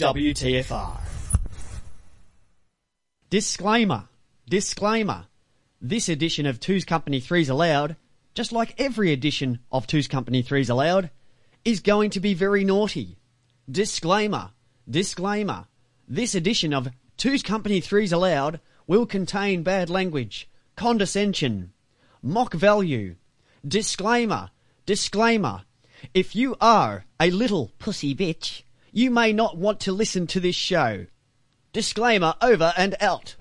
WTFR. Disclaimer. This edition of Two's Company Three's Allowed, just like every edition of Two's Company Three's Allowed, is going to be very naughty. Disclaimer. This edition of Two's Company Three's Allowed will contain bad language, condescension, mock value. Disclaimer. If you are a little pussy bitch, you may not want to listen to this show. Disclaimer over and out.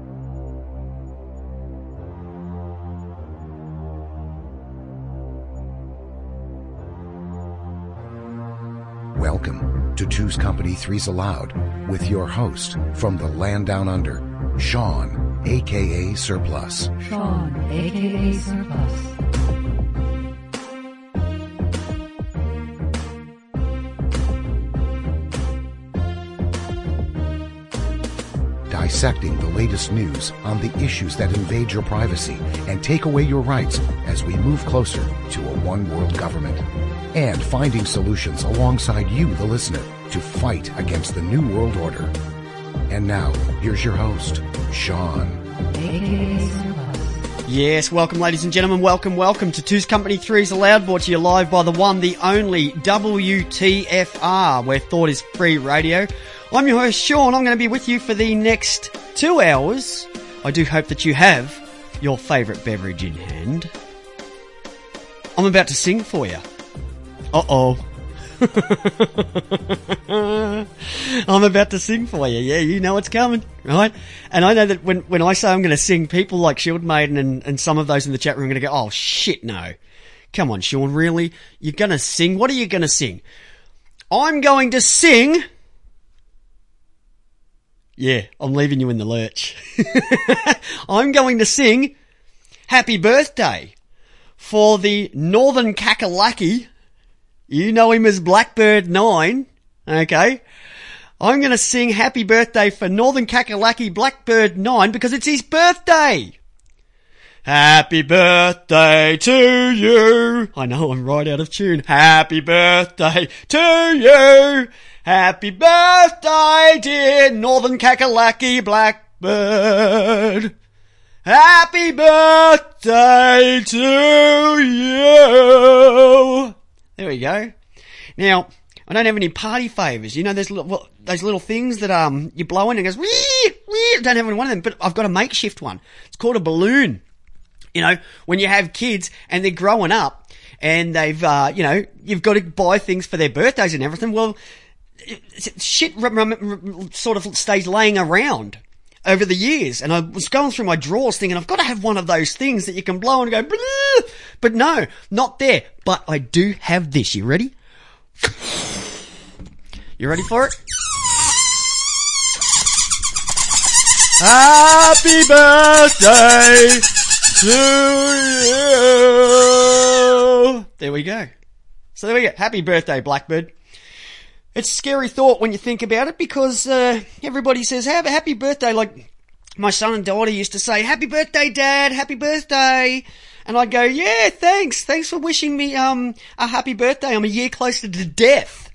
Welcome to Two's Company Three's Allowed with your host from the land down under, Sean, a.k.a. Surplus. Sean, a.k.a. Surplus. Dissecting the latest news on the issues that invade your privacy and take away your rights as we move closer to a one-world government. And finding solutions alongside you, the listener, to fight against the New World Order. And now, here's your host, Sean. A.k.a. Surplus. Yes, welcome ladies and gentlemen, welcome to Two's Company Three's Allowed, brought to you live by the one, the only WTFR, where thought is free radio. I'm your host, Sean. I'm going to be with you for the next 2 hours. I do hope that you have your favourite beverage in hand. I'm about to sing for you. Uh-oh. I'm about to sing for you. Yeah, you know it's coming, right? And I know that when I say I'm going to sing, people like Shield Maiden and some of those in the chat room are going to go, oh, shit, no. Come on, Sean, really? You're going to sing? What are you going to sing? I'm going to sing... Yeah, I'm leaving you in the lurch. I'm going to sing Happy Birthday for the Northern Kakalaki. You know him as Blackbird 9, okay? I'm going to sing Happy Birthday for Northern Kakalaki Blackbird 9 because it's his birthday. Happy birthday to you. I know, I'm right out of tune. Happy birthday to you. Happy birthday, dear Northern Kakalaki Blackbird. Happy birthday to you. There we go. Now, I don't have any party favours. You know, there's those little things that you blow in and it goes, wee. I don't have any one of them, but I've got a makeshift one. It's called a balloon. You know, when you have kids and they're growing up and they've, you've got to buy things for their birthdays and everything. Well, shit sort of stays laying around over the years. And I was going through my drawers thinking, I've got to have one of those things that you can blow and go, bleh. But no, not there. But I do have this. You ready? You ready for it? Happy birthday to you. There we go. So there we go. Happy birthday, Blackbird. It's a scary thought when you think about it because everybody says, have a happy birthday. Like my son and daughter used to say, happy birthday, Dad, happy birthday. And I'd go, yeah, thanks for wishing me a happy birthday. I'm a year closer to death.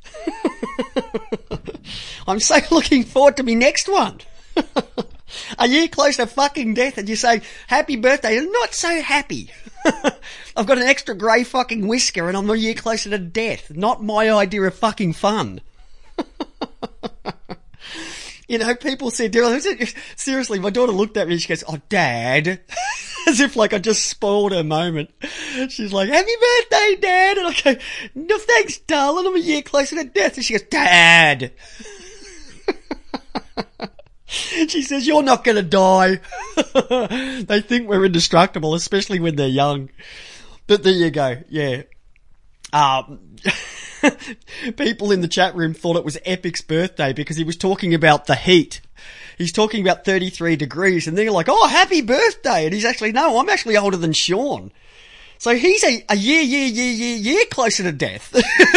I'm so looking forward to my next one. A year closer to fucking death and you say, happy birthday. I'm not so happy. I've got an extra grey fucking whisker and I'm a year closer to death. Not my idea of fucking fun. You know, people said, seriously, my daughter looked at me and she goes, oh, Dad. As if like I just spoiled her moment. She's like, happy birthday, Dad. And I go, no thanks, darling. I'm a year closer to death. And she goes, Dad. She says, you're not going to die. They think we're indestructible, especially when they're young. But there you go. Yeah. People in the chat room thought it was Epic's birthday because he was talking about the heat. He's talking about 33 degrees and they're like, oh, happy birthday. And he's actually, no, I'm actually older than Sean. So he's a year closer to death.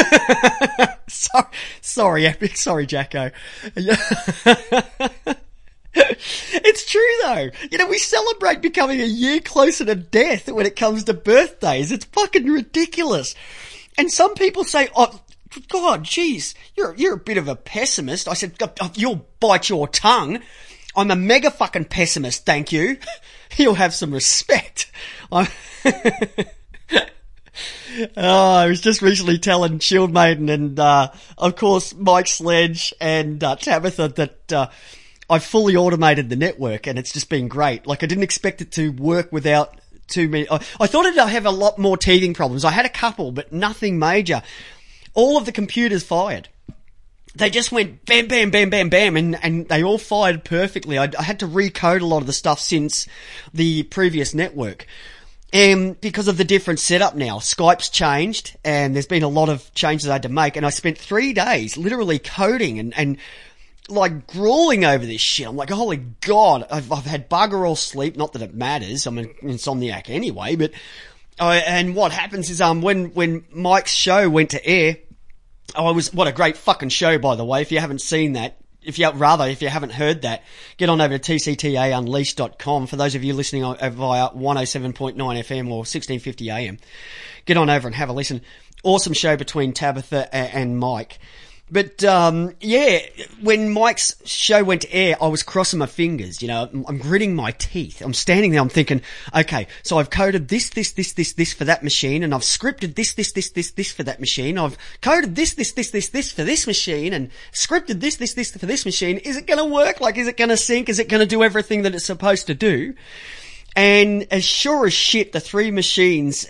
Sorry, Epic. Sorry, Jacko. It's true though. You know, we celebrate becoming a year closer to death when it comes to birthdays. It's fucking ridiculous. And some people say, oh, God, jeez, you're a bit of a pessimist. I said, you'll bite your tongue. I'm a mega fucking pessimist, thank you. You'll have some respect. I was just recently telling Shield Maiden and, of course, Mike Sledge and Tabitha that I fully automated the network, and it's just been great. Like, I didn't expect it to work without too many. I thought it'd have a lot more teething problems. I had a couple, but nothing major. All of the computers fired. They just went bam, bam, bam, bam, bam, and they all fired perfectly. I had to recode a lot of the stuff since the previous network. Because of the different setup now. Skype's changed, and there's been a lot of changes I had to make, and I spent 3 days literally coding and like grueling over this shit. I'm like, holy God, I've had bugger all sleep. Not that it matters. I'm an insomniac anyway, but, and what happens is, when Mike's show went to air, what a great fucking show, by the way. If you haven't seen that, if you haven't heard that, get on over to tctaunleashed.com. For those of you listening via 107.9 FM or 1650 AM, get on over and have a listen. Awesome show between Tabitha and Mike. But, yeah, when Mike's show went to air, I was crossing my fingers, you know, I'm gritting my teeth. I'm standing there, I'm thinking, okay, so I've coded this for that machine, and I've scripted this for that machine. I've coded this for this machine, and scripted this for this machine. Is it gonna work? Like, is it gonna sync? Is it gonna do everything that it's supposed to do? And as sure as shit, the 3 machines,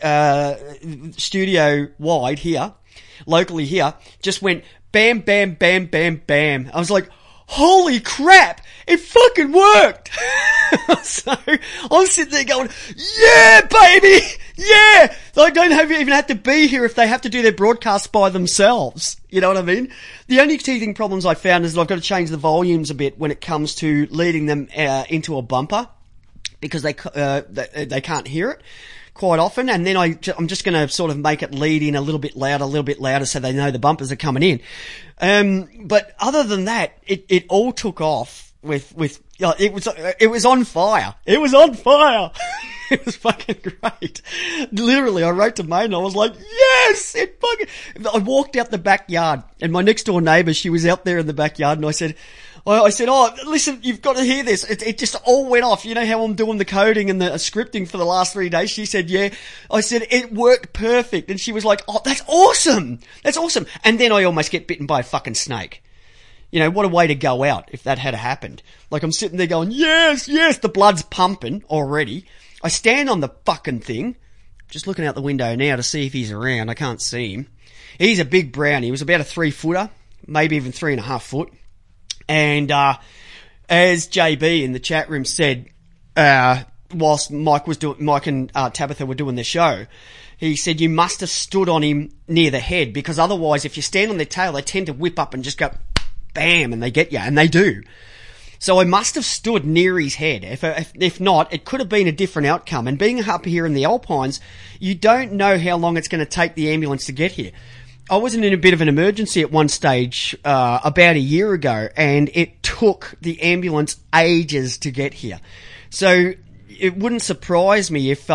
studio-wide here, locally here, just went bam, bam, bam, bam, bam. I was like, holy crap, it fucking worked. So I'm sitting there going, yeah, baby, yeah. I don't even have to be here if they have to do their broadcasts by themselves. You know what I mean? The only teething problems I found is that I've got to change the volumes a bit when it comes to leading them into a bumper, because they can't hear it quite often, and then I'm just going to sort of make it lead in a little bit louder so they know the bumpers are coming in. But other than that, it all took off with it was on fire. It was on fire. It was fucking great. Literally, I wrote to Maiden, I was like, yes, I walked out the backyard, and my next door neighbour, she was out there in the backyard, and I said, oh, listen, you've got to hear this. It just all went off. You know how I'm doing the coding and the scripting for the last 3 days? She said, yeah. I said, it worked perfect. And she was like, oh, that's awesome. That's awesome. And then I almost get bitten by a fucking snake. You know, what a way to go out if that had happened. Like, I'm sitting there going, yes, the blood's pumping already. I stand on the fucking thing, just looking out the window now to see if he's around. I can't see him. He's a big brownie. He was about a 3-footer, maybe even 3.5 foot. And, as JB in the chat room said, whilst Mike and Tabitha were doing the show, he said you must have stood on him near the head, because otherwise if you stand on their tail, they tend to whip up and just go bam, and they get you, and they do. So I must have stood near his head. If not, it could have been a different outcome. And being up here in the Alpines, you don't know how long it's going to take the ambulance to get here. I was in a bit of an emergency at one stage, about a year ago, and it took the ambulance ages to get here. So it wouldn't surprise me if,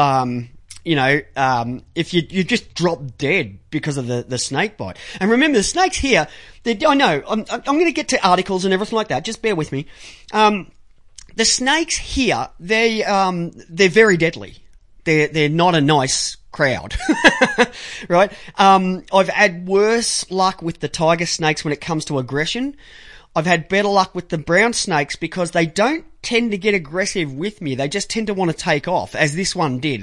if you just drop dead because of the snake bite. And remember, the snakes here, I know, I'm going to get to articles and everything like that. Just bear with me. The snakes here, they're very deadly. They're not a nice crowd, right? I've had worse luck with the tiger snakes when it comes to aggression. I've had better luck with the brown snakes because they don't tend to get aggressive with me. They just tend to want to take off, as this one did.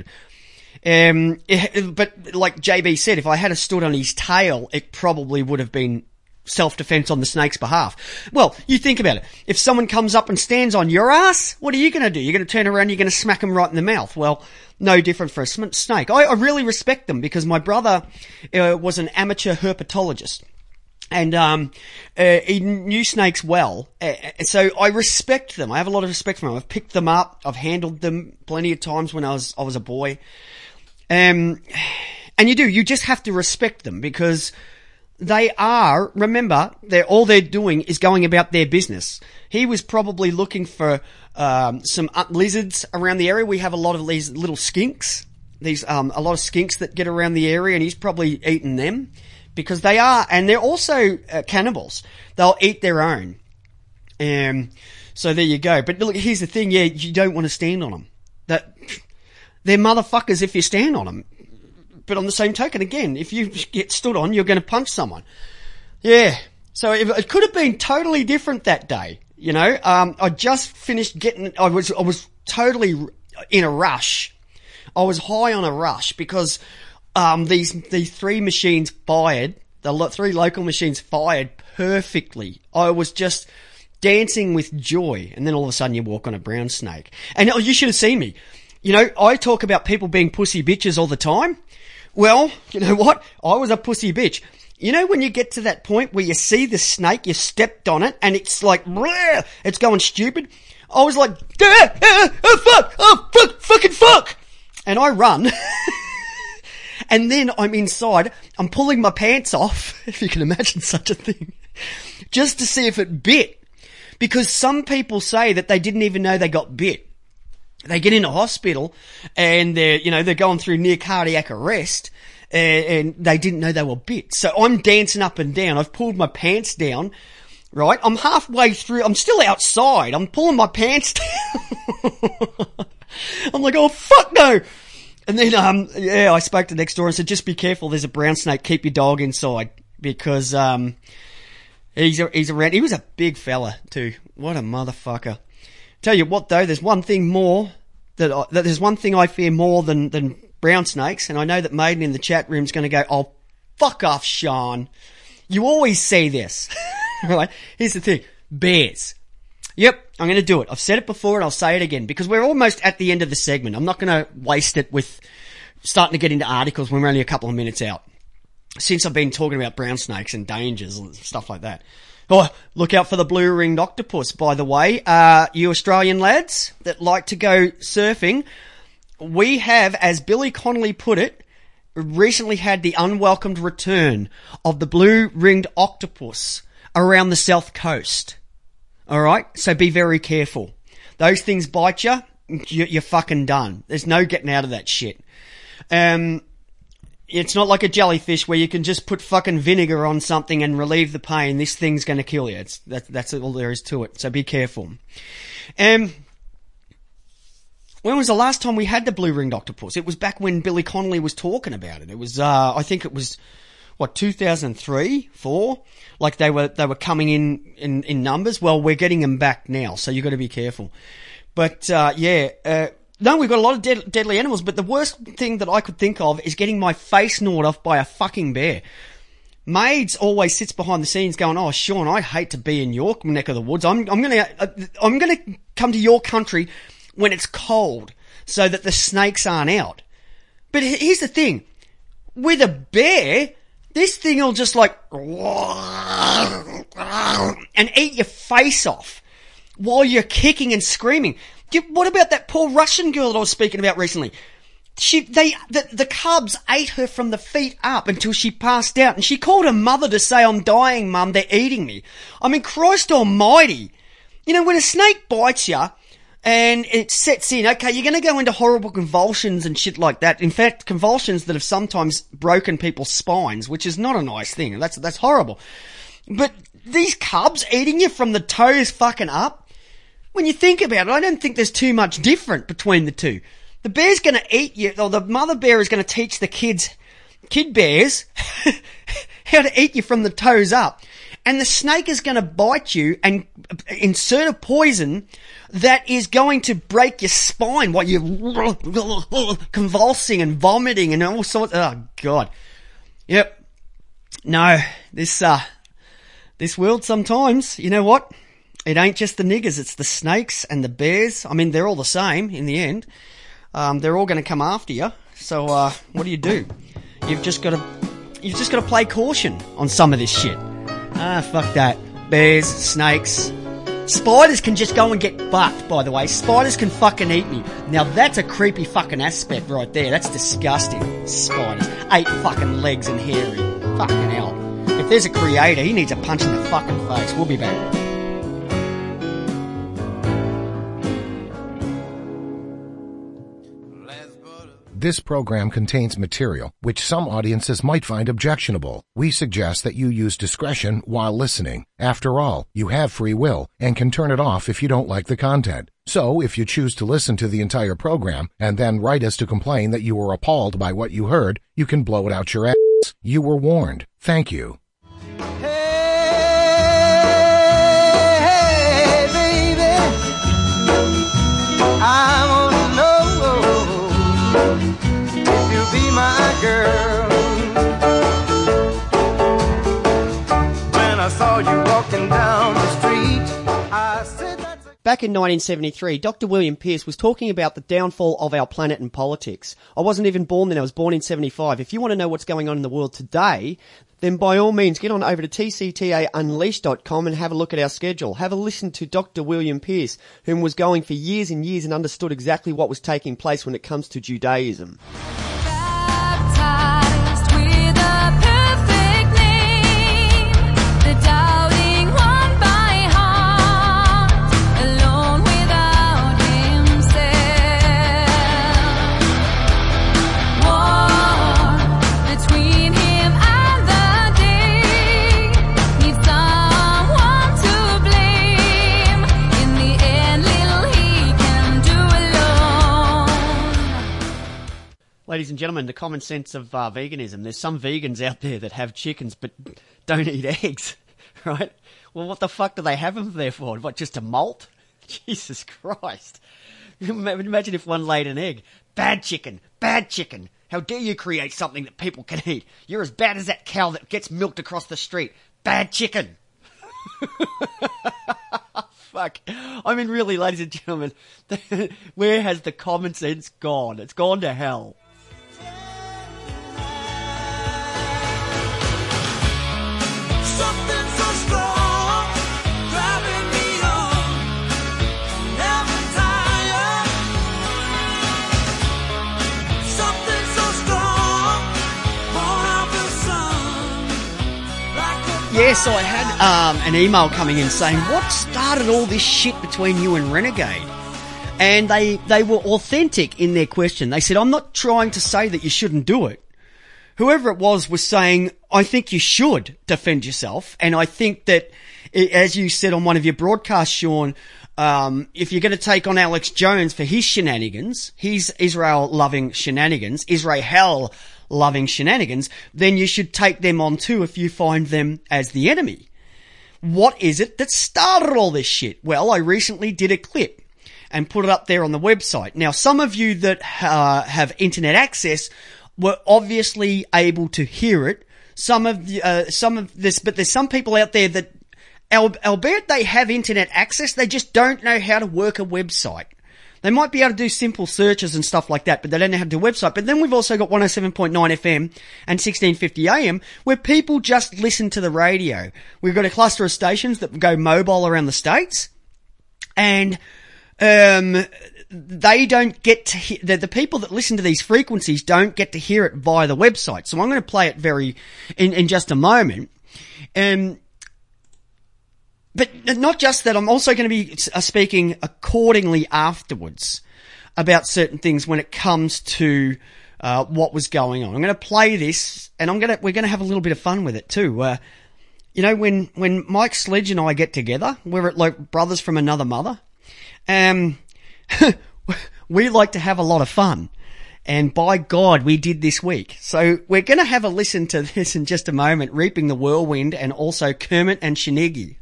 But like JB said, if I had stood on his tail, it probably would have been self-defense on the snake's behalf. Well, you think about it. If someone comes up and stands on your ass, what are you going to do? You're going to turn around, you're going to smack them right in the mouth. Well, no different for a snake. I really respect them because my brother was an amateur herpetologist. And he knew snakes well. So I respect them. I have a lot of respect for them. I've picked them up. I've handled them plenty of times when I was a boy. And you just have to respect them because they are, remember, all they're doing is going about their business. He was probably looking for some lizards around the area. We have a lot of these little skinks. A lot of skinks that get around the area, and he's probably eaten them because they are, and they're also cannibals. They'll eat their own. So there you go. But look, here's the thing. Yeah, you don't want to stand on them. They're motherfuckers if you stand on them. But on the same token, again, if you get stood on, you're going to punch someone. Yeah. So it could have been totally different that day. You know, I just finished I was totally in a rush. I was high on a rush because, these three machines fired, the three local machines fired perfectly. I was just dancing with joy. And then all of a sudden you walk on a brown snake. And you should have seen me. You know, I talk about people being pussy bitches all the time. Well, you know what? I was a pussy bitch. You know when you get to that point where you see the snake, you stepped on it, and it's like, bleh, it's going stupid? I was like, fucking fuck! And I run. And then I'm inside, I'm pulling my pants off, if you can imagine such a thing, just to see if it bit. Because some people say that they didn't even know they got bit. They get into hospital and they're going through near cardiac arrest and they didn't know they were bit. So I'm dancing up and down. I've pulled my pants down, right? I'm halfway through. I'm still outside. I'm pulling my pants down. I'm like, oh fuck no. And then, I spoke to next door and said, just be careful. There's a brown snake. Keep your dog inside because, he's around. He was a big fella too. What a motherfucker. Tell you what though, there's one thing more there's one thing I fear more than brown snakes, and I know that Maiden in the chat room is going to go, oh, fuck off, Sean. You always say this. Right? Here's the thing. Bears. Yep, I'm going to do it. I've said it before and I'll say it again because we're almost at the end of the segment. I'm not going to waste it with starting to get into articles when we're only a couple of minutes out. Since I've been talking about brown snakes and dangers and stuff like that. Oh, look out for the blue-ringed octopus, by the way. You Australian lads that like to go surfing, we have, as Billy Connolly put it, recently had the unwelcomed return of the blue-ringed octopus around the south coast. Alright? So be very careful. Those things bite you, you're fucking done. There's no getting out of that shit. It's not like a jellyfish where you can just put fucking vinegar on something and relieve the pain. This thing's going to kill you. That's all there is to it. So be careful. When was the last time we had the blue-ringed octopus? It was back when Billy Connolly was talking about it. It was, I think it was, 2003, 4? Like they were coming in numbers. Well, we're getting them back now, so you've got to be careful. But, no, we've got a lot of deadly animals, but the worst thing that I could think of is getting my face gnawed off by a fucking bear. Maids always sits behind the scenes going, oh, Sean, I hate to be in your neck of the woods. I'm gonna come to your country when it's cold so that the snakes aren't out. But here's the thing. With a bear, this thing will just like, and eat your face off while you're kicking and screaming. What about that poor Russian girl that I was speaking about recently? The cubs ate her from the feet up until she passed out, and she called her mother to say, I'm dying, Mum, they're eating me. I mean, Christ almighty. You know, when a snake bites you, and it sets in, okay, you're gonna go into horrible convulsions and shit like that. In fact, convulsions that have sometimes broken people's spines, which is not a nice thing. That's horrible. But these cubs eating you from the toes fucking up, when you think about it, I don't think there's too much different between the two. The bear's gonna eat you, or the mother bear is gonna teach the kid bears how to eat you from the toes up. And the snake is gonna bite you and insert a poison that is going to break your spine while you're convulsing and vomiting and all sorts. Oh God. Yep. No, this world sometimes, you know what? It ain't just the niggers, it's the snakes and the bears. I mean, they're all the same in the end. They're all going to come after you. So, what do? You've just got to play caution on some of this shit. Fuck that. Bears, snakes. Spiders can just go and get fucked, by the way. Spiders can fucking eat me. Now that's a creepy fucking aspect right there. That's disgusting. Spiders. 8 fucking legs and hairy. Fucking hell. If there's a creator, he needs a punch in the fucking face. We'll be back. This program contains material which some audiences might find objectionable. We suggest that you use discretion while listening. After all, you have free will and can turn it off if you don't like the content. So, if you choose to listen to the entire program and then write us to complain that you were appalled by what you heard, you can blow it out your ass. You were warned. Thank you. Hey, baby, I wanna know if you'll be my girl. When I saw you walking down the street, I said that's a... Back in 1973, Dr. William Pierce was talking about the downfall of our planet and politics. I wasn't even born then, I was born in 75. If you want to know what's going on in the world today, then by all means get on over to tctaunleashed.com and have a look at our schedule. Have a listen to Dr. William Pierce, whom was going for years and years and understood exactly what was taking place when it comes to Judaism. Baptized with a perfect name, the doubting one by heart, alone without himself. War between him and the day, needs someone to blame. In the end, little he can do alone. Ladies and gentlemen, the common sense of veganism. There's some vegans out there that have chickens but don't eat eggs, right? Well, what the fuck do they have them there for? What, just to molt? Jesus Christ. Imagine if one laid an egg. Bad chicken, bad chicken. How dare you create something that people can eat? You're as bad as that cow that gets milked across the street. Bad chicken. Fuck. I mean, really, ladies and gentlemen, where has the common sense gone? It's gone to hell. Something so strong, driving me on, never tired. Something so strong, born of the sun, like a... Yes, I had an email coming in saying, what started all this shit between you and Renegade? And they were authentic in their question. They said, I'm not trying to say that you shouldn't do it. Whoever it was saying, I think you should defend yourself. And I think that, as you said on one of your broadcasts, Sean, if you're going to take on Alex Jones for his shenanigans, his Israel-loving shenanigans, Israel-loving shenanigans, then you should take them on too if you find them as the enemy. What is it that started all this shit? Well, I recently did a clip and put it up there on the website. Now, some of you that have internet access were obviously able to hear it. Some of this, but there's some people out there that, albeit they have internet access, they just don't know how to work a website. They might be able to do simple searches and stuff like that, but they don't know how to do a website. But then we've also got 107.9 FM and 1650 AM, where people just listen to the radio. We've got a cluster of stations that go mobile around the States, and they don't get to hear, the people that listen to these frequencies don't get to hear it via the website. So I'm going to play it in just a moment. But not just that, I'm also going to be speaking accordingly afterwards about certain things when it comes to what was going on. I'm going to play this, and we're going to have a little bit of fun with it too. You know, when Mike Sledge and I get together, we're like brothers from another mother. We like to have a lot of fun. And by God, we did this week. So we're going to have a listen to this in just a moment, Reaping the Whirlwind, and also Kermit and Shenegi.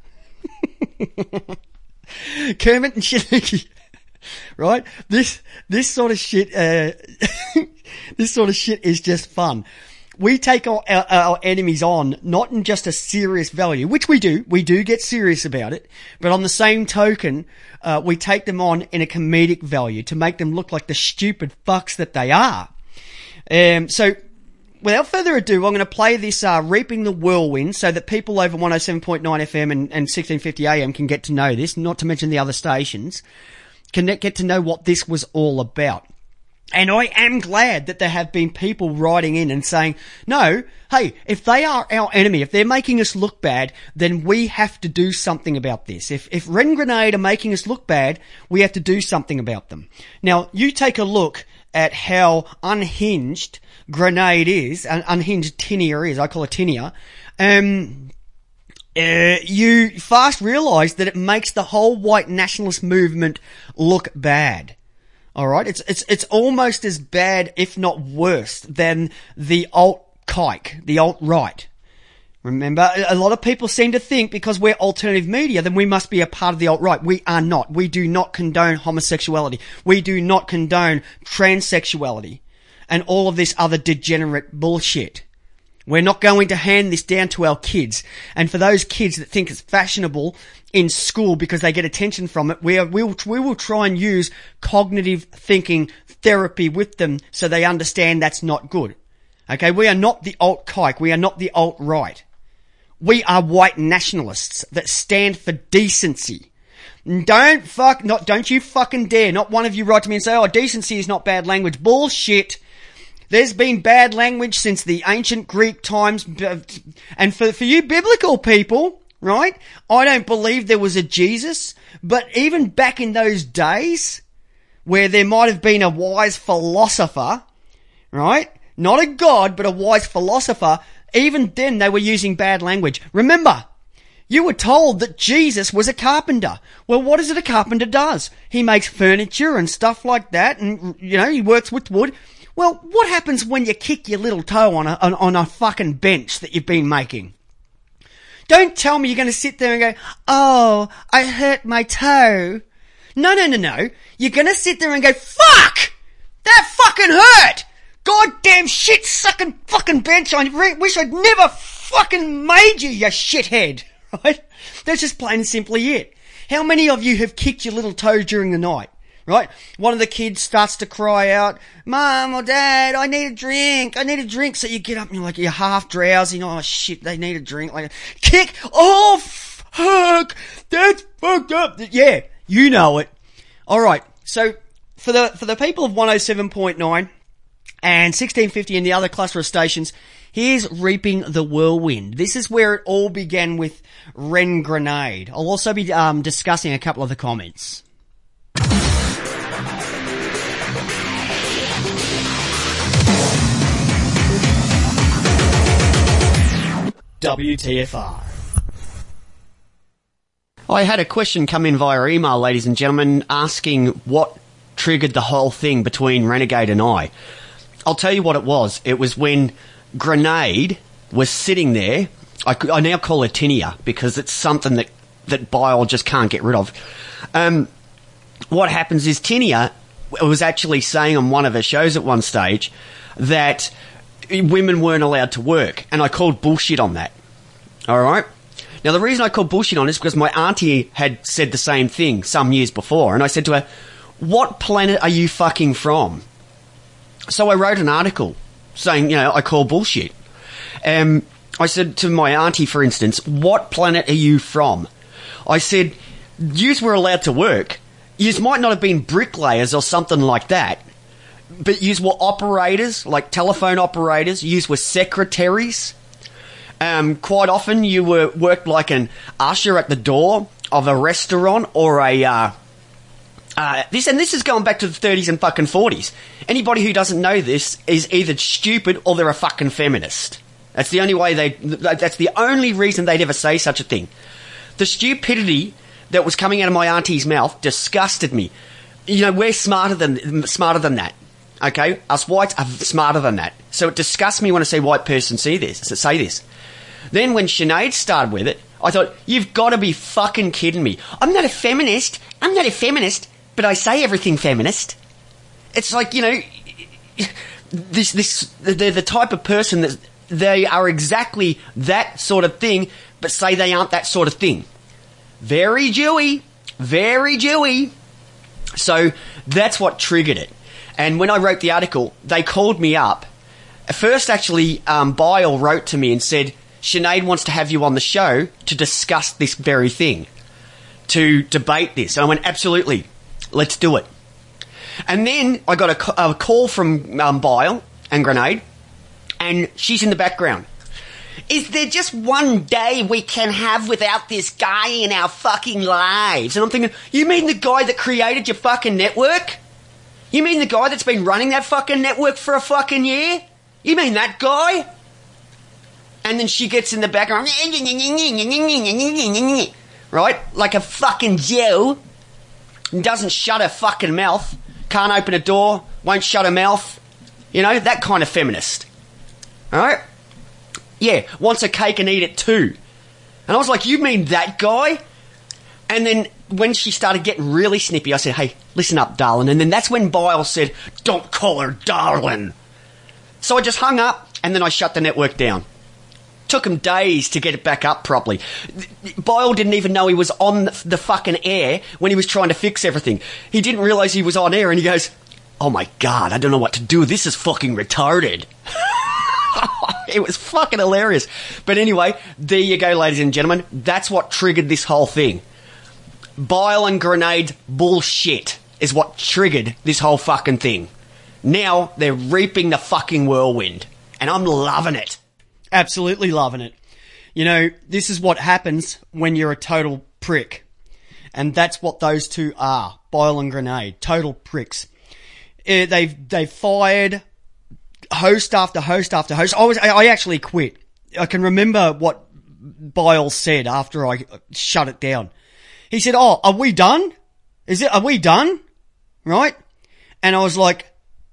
Kermit and Shenegi. Right? This sort of shit, this sort of shit is just fun. We take our enemies on, not in just a serious value, which we do get serious about it, but on the same token, we take them on in a comedic value to make them look like the stupid fucks that they are. So, without further ado, I'm going to play this, Reaping the Whirlwind, so that people over 107.9 FM and 1650 AM can get to know this, not to mention the other stations, can get to know what this was all about. And I am glad that there have been people writing in and saying, no, hey, if they are our enemy, if they're making us look bad, then we have to do something about this. If Ren Grenade are making us look bad, we have to do something about them. Now, you take a look at how unhinged Grenade is, and unhinged Tinia is, I call her Tinia, you fast realise that it makes the whole white nationalist movement look bad. Alright? It's almost as bad, if not worse, than the alt-kike, the alt-right. Remember, a lot of people seem to think because we're alternative media, then we must be a part of the alt-right. We are not. We do not condone homosexuality. We do not condone transsexuality and all of this other degenerate bullshit. We're not going to hand this down to our kids. And for those kids that think it's fashionable in school because they get attention from it, we will try and use cognitive thinking therapy with them so they understand that's not good. Okay, we are not the alt-kike. We are not the alt-right. We are white nationalists that stand for decency. Don't you fucking dare, not one of you write to me and say, oh, decency is not bad language. Bullshit. There's been bad language since the ancient Greek times. And for you biblical people, right? I don't believe there was a Jesus. But even back in those days, where there might have been a wise philosopher, right? Not a god, but a wise philosopher. Even then, they were using bad language. Remember, you were told that Jesus was a carpenter. Well, what is it a carpenter does? He makes furniture and stuff like that, and, you know, he works with wood. Well, what happens when you kick your little toe on a fucking bench that you've been making? Don't tell me you're going to sit there and go, oh, I hurt my toe. No. You're going to sit there and go, fuck! That fucking hurt! Goddamn shit-sucking fucking bench. I wish I'd never fucking made you, you shithead. Right? That's just plain and simply it. How many of you have kicked your little toe during the night? Right? One of the kids starts to cry out, Mum or Dad, I need a drink. So you get up and you're half drowsy. Oh shit, they need a drink. Like, kick. Oh fuck. That's fucked up. Yeah, you know it. Alright, so for the people of 107.9 and 1650 and the other cluster of stations, here's Reaping the Whirlwind. This is where it all began with Ren Grenade. I'll also be discussing a couple of the comments. WTFR. I had a question come in via email, ladies and gentlemen, asking what triggered the whole thing between Renegade and I. I'll tell you what it was. It was when Grenade was sitting there. I now call her Tinia because it's something that Bile just can't get rid of. What happens is Tinia was actually saying on one of her shows at one stage that women weren't allowed to work, and I called bullshit on that. Alright? Now the reason I called bullshit on it is because my auntie had said the same thing some years before, and I said to her, what planet are you fucking from? So I wrote an article saying, you know, I call bullshit. I said to my auntie, for instance, what planet are you from? I said, yous were allowed to work. Yous might not have been bricklayers or something like that, but yous were operators, like telephone operators. Yous were secretaries. Quite often you worked like an usher at the door of a restaurant or a, this is going back to the 30s and fucking 40s. Anybody who doesn't know this is either stupid or they're a fucking feminist. That's the only way that's the only reason they'd ever say such a thing. The stupidity that was coming out of my auntie's mouth disgusted me. You know, we're smarter than that. Okay? Us whites are smarter than that. So it disgusts me when I see a white person say this. Then when Sinead started with it, I thought, you've got to be fucking kidding me. I'm not a feminist, but I say everything feminist. It's like, you know, they're the type of person that they are exactly that sort of thing, but say they aren't that sort of thing. Very Jewy. So that's what triggered it. And when I wrote the article, they called me up. First, actually, Bile wrote to me and said, Sinead wants to have you on the show to discuss this very thing, to debate this. And I went, absolutely, let's do it. And then I got a call from Bile and Grenade, and she's in the background. Is there just one day we can have without this guy in our fucking lives? And I'm thinking, you mean the guy that created your fucking network? You mean the guy that's been running that fucking network for a fucking year? You mean that guy? And then she gets in the background, right? Like a fucking Jew. And doesn't shut her fucking mouth. Can't open a door. Won't shut her mouth. You know, that kind of feminist. Alright? Yeah, wants a cake and eat it too. And I was like, you mean that guy? And then when she started getting really snippy, I said, hey, listen up, darling. And then that's when Biles said, don't call her darling. So I just hung up, and then I shut the network down. Took him days to get it back up properly. Bile didn't even know he was on the fucking air when he was trying to fix everything. He didn't realise he was on air, and he goes, oh my God, I don't know what to do. This is fucking retarded. It was fucking hilarious. But anyway, there you go, ladies and gentlemen. That's what triggered this whole thing. Bile and Grenade bullshit is what triggered this whole fucking thing. Now they're reaping the fucking whirlwind. And I'm loving it. Absolutely loving it. You know, this is what happens when you're a total prick. And that's what those two are. Bile and Grenade. Total pricks. They've fired host after host after host. I actually quit. I can remember what Bile said after I shut it down. He said, oh, are we done? Are we done? Right? And I was like,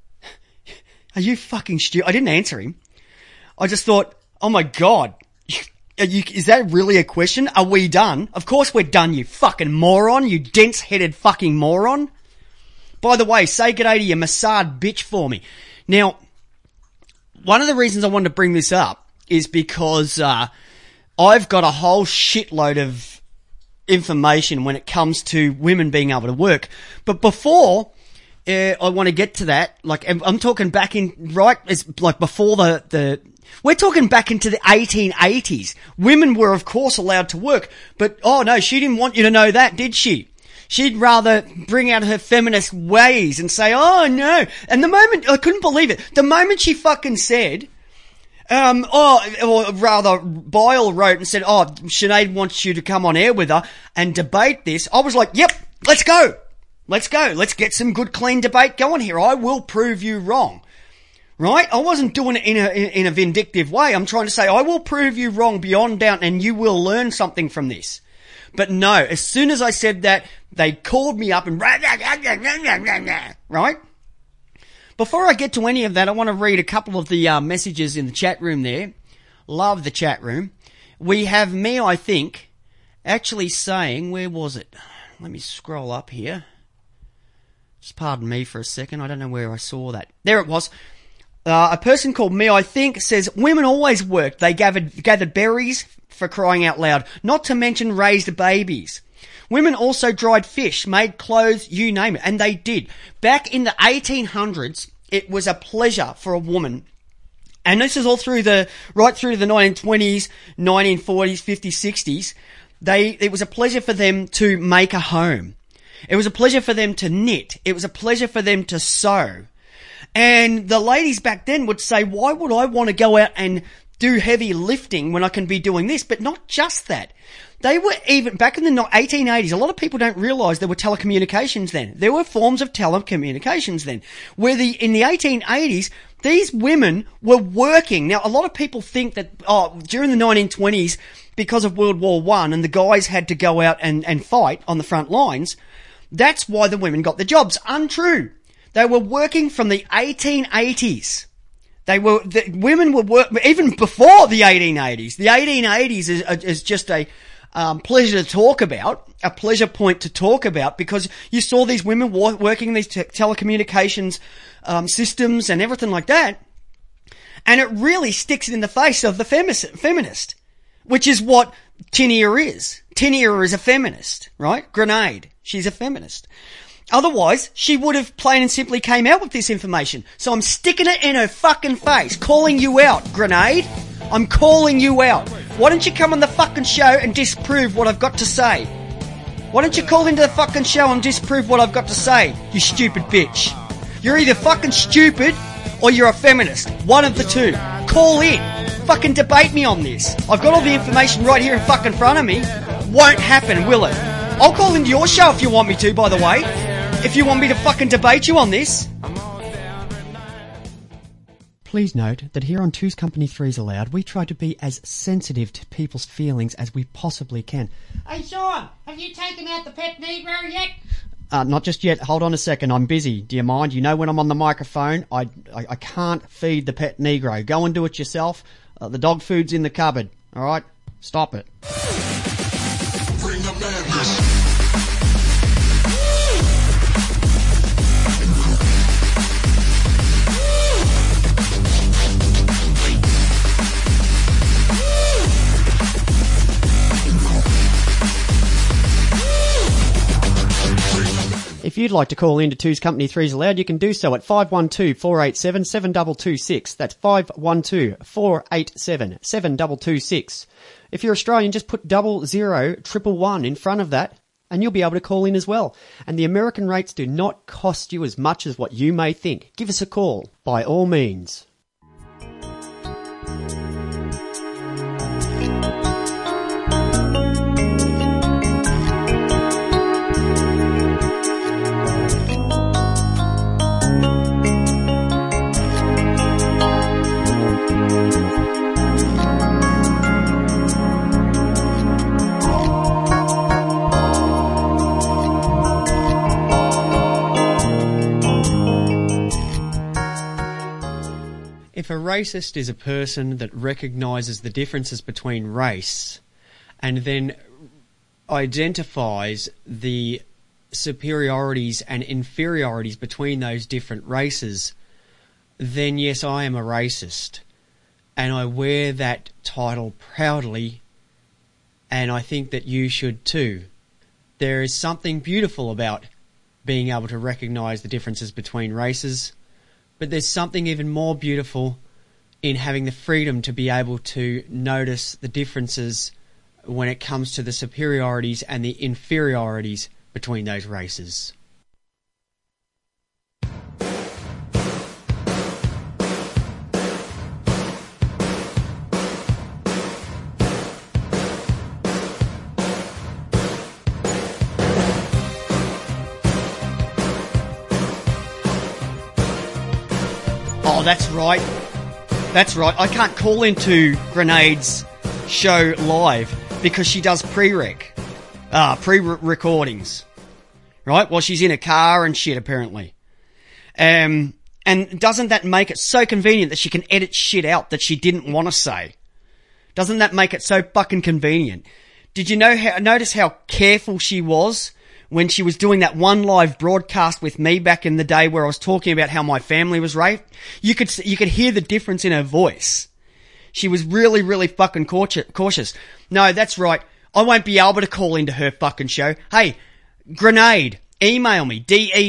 are you fucking stupid? I didn't answer him. I just thought, oh my God, is that really a question? Are we done? Of course we're done, you fucking moron, you dense-headed fucking moron. By the way, say g'day to your Mossad bitch for me. Now, one of the reasons I wanted to bring this up is because I've got a whole shitload of information when it comes to women being able to work. But before I want to get to that, like I'm talking back in, right, it's like before we're talking back into the 1880s. Women were of course allowed to work, but oh no, she didn't want you to know that, did she? She'd rather bring out her feminist ways and say, oh no. And the moment, I couldn't believe it, the moment she fucking said, or rather, Bile wrote and said, oh, Sinead wants you to come on air with her and debate this. I was like, yep, let's go. Let's go. Let's get some good, clean debate going here. I will prove you wrong. Right? I wasn't doing it in a vindictive way. I'm trying to say, I will prove you wrong beyond doubt and you will learn something from this. But no, as soon as I said that, they called me up and right? Before I get to any of that, I want to read a couple of the messages in the chat room there. Love the chat room. We have me, I think, actually saying, where was it? Let me scroll up here. Just pardon me for a second. I don't know where I saw that. There it was. A person called me, I think, says, women always worked. They gathered berries, for crying out loud. Not to mention raised babies. Women also dried fish, made clothes, you name it. And they did. Back in the 1800s, it was a pleasure for a woman. And this is all right through the 1920s, 1940s, 50s, 60s. It was a pleasure for them to make a home. It was a pleasure for them to knit. It was a pleasure for them to sew. And the ladies back then would say, why would I want to go out and do heavy lifting when I can be doing this? But not just that. They were even, back in the 1880s, a lot of people don't realise there were telecommunications then. There were forms of telecommunications then. Where in the 1880s, these women were working. Now, a lot of people think that, during the 1920s, because of World War I, and the guys had to go out and fight on the front lines, that's why the women got the jobs. Untrue. They were working from the 1880s. Women were even before the 1880s. The 1880s is just a pleasure to talk about, a pleasure point to talk about, because you saw these women working in these telecommunications systems and everything like that. And it really sticks in the face of the feminist, which is what Tinia is. Tinia is a feminist, right? Grenade, she's a feminist. Otherwise, she would have plain and simply came out with this information. So I'm sticking it in her fucking face, calling you out, Grenade. I'm calling you out. Why don't you come on the fucking show and disprove what I've got to say? Why don't you call into the fucking show and disprove what I've got to say, you stupid bitch? You're either fucking stupid or you're a feminist. One of the two. Call in. Fucking debate me on this. I've got all the information right here in fucking front of me. Won't happen, will it? I'll call into your show if you want me to, by the way. If you want me to fucking debate you on this. Please note that here on Two's Company, Three's Allowed, we try to be as sensitive to people's feelings as we possibly can. Hey, Sean, have you taken out the pet Negro yet? Not just yet. Hold on a second. I'm busy. Do you mind? You know when I'm on the microphone, I can't feed the pet Negro. Go and do it yourself. The dog food's in the cupboard. All right? Stop it. Bring the madness. If you'd like to call in to Two's Company, Three's Allowed, you can do so at 512-487-7226. That's 512-487-7226. If you're Australian, just put 00111 in front of that, and you'll be able to call in as well. And the American rates do not cost you as much as what you may think. Give us a call, by all means. If a racist is a person that recognises the differences between race and then identifies the superiorities and inferiorities between those different races, then yes, I am a racist. And I wear that title proudly, and I think that you should too. There is something beautiful about being able to recognise the differences between races, but there's something even more beautiful in having the freedom to be able to notice the differences when it comes to the superiorities and the inferiorities between those races. Oh, that's right. That's right. I can't call into Grenade's show live because she does pre-recordings. Right? Well, she's in a car and shit, apparently. And doesn't that make it so convenient that she can edit shit out that she didn't want to say? Doesn't that make it so fucking convenient? Did you notice how careful she was when she was doing that one live broadcast with me back in the day where I was talking about how my family was raped? You could hear the difference in her voice. She was really, really fucking cautious. No, that's right. I won't be able to call into her fucking show. Hey, Grenade, email me,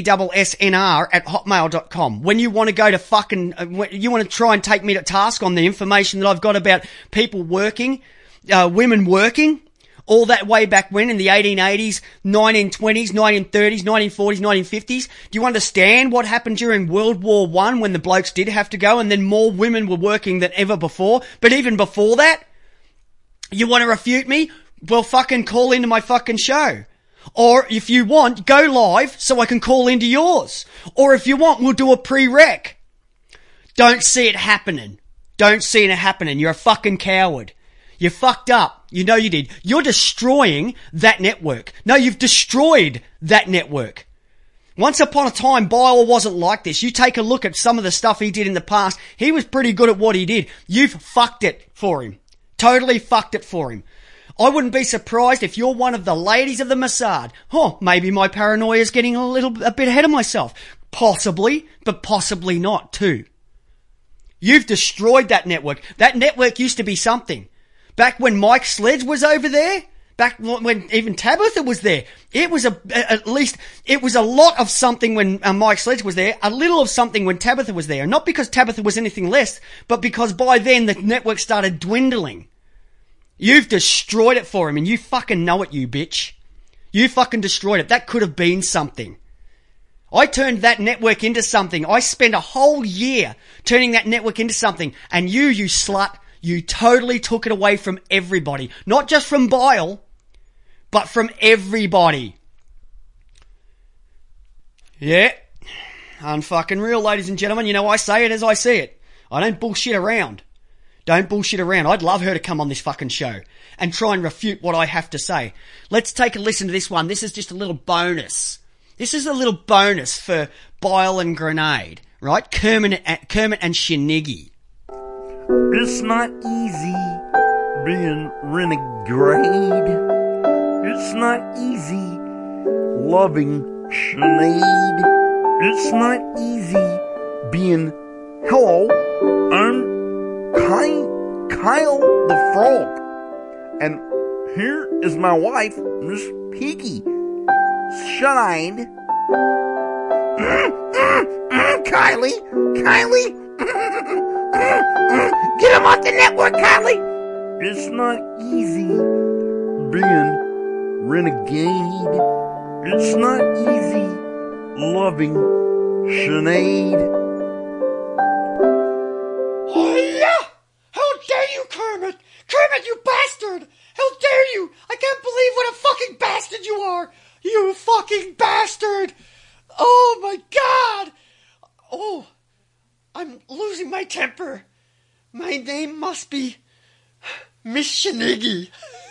dessnr@hotmail.com. When you want to go to fucking, you want to try and take me to task on the information that I've got about people working, women working, all that way back when in the 1880s, 1920s, 1930s, 1940s, 1950s. Do you understand what happened during World War I when the blokes did have to go and then more women were working than ever before? But even before that, you want to refute me? Well, fucking call into my fucking show. Or if you want, go live so I can call into yours. Or if you want, we'll do a pre-rec. Don't see it happening. Don't see it happening. You're a fucking coward. You fucked up. You know you did. You're destroying that network. No, you've destroyed that network. Once upon a time, Bile wasn't like this. You take a look at some of the stuff he did in the past. He was pretty good at what he did. You've fucked it for him. Totally fucked it for him. I wouldn't be surprised if you're one of the ladies of the Mossad. Oh, maybe my paranoia is getting a bit ahead of myself. Possibly, but possibly not too. You've destroyed that network. That network used to be something. Back when Mike Sledge was over there, back when even Tabitha was there, it was at least it was a lot of something when Mike Sledge was there, a little of something when Tabitha was there. Not because Tabitha was anything less, but because by then the network started dwindling. You've destroyed it for him, and you fucking know it, you bitch. You fucking destroyed it. That could have been something. I turned that network into something. I spent a whole year turning that network into something, and you slut, you totally took it away from everybody. Not just from Bile, but from everybody. Yeah. Unfucking real, ladies and gentlemen. You know, I say it as I see it. I don't bullshit around. Don't bullshit around. I'd love her to come on this fucking show and try and refute what I have to say. Let's take a listen to this one. This is just a little bonus. This is a little bonus for Bile and Grenade, right? Kermit and Shiniggy. It's not easy being renegade. It's not easy loving Sinead. It's not easy being, hello, I'm Kyle the Frog. And here is my wife, Miss Piggy. Sinead. Kylie. Get him off the network, Kylie. It's not easy being renegade. It's not easy loving Sinead. Oh yeah! How dare you, Kermit! Kermit, you bastard! How dare you! I can't believe what a fucking bastard you are! You fucking bastard! Oh my god! Oh, I'm losing my temper. My name must be Miss Shiniggy.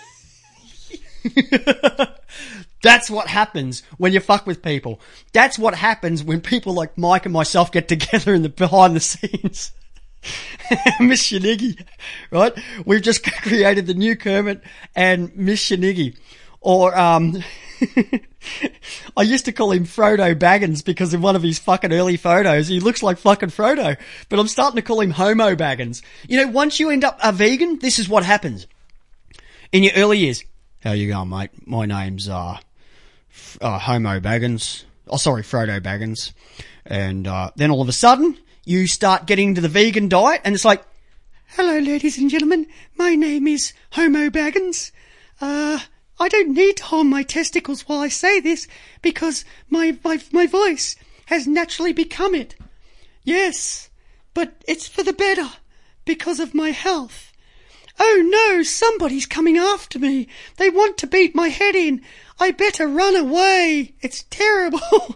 That's what happens when you fuck with people. That's what happens when people like Mike and myself get together in the behind the scenes. Miss Shiniggy, right? We've just created the new Kermit and Miss Shiniggy. Or, I used to call him Frodo Baggins because in one of his fucking early photos, he looks like fucking Frodo. But I'm starting to call him Homo Baggins. You know, once you end up a vegan, this is what happens. In your early years, how you going, mate? My name's, Homo Baggins. Oh, sorry, Frodo Baggins. And, then all of a sudden, you start getting into the vegan diet and it's like, hello, ladies and gentlemen. My name is Homo Baggins. I don't need to hold my testicles while I say this because my voice has naturally become it. Yes, but it's for the better because of my health. Oh no, somebody's coming after me. They want to beat my head in. I better run away. It's terrible.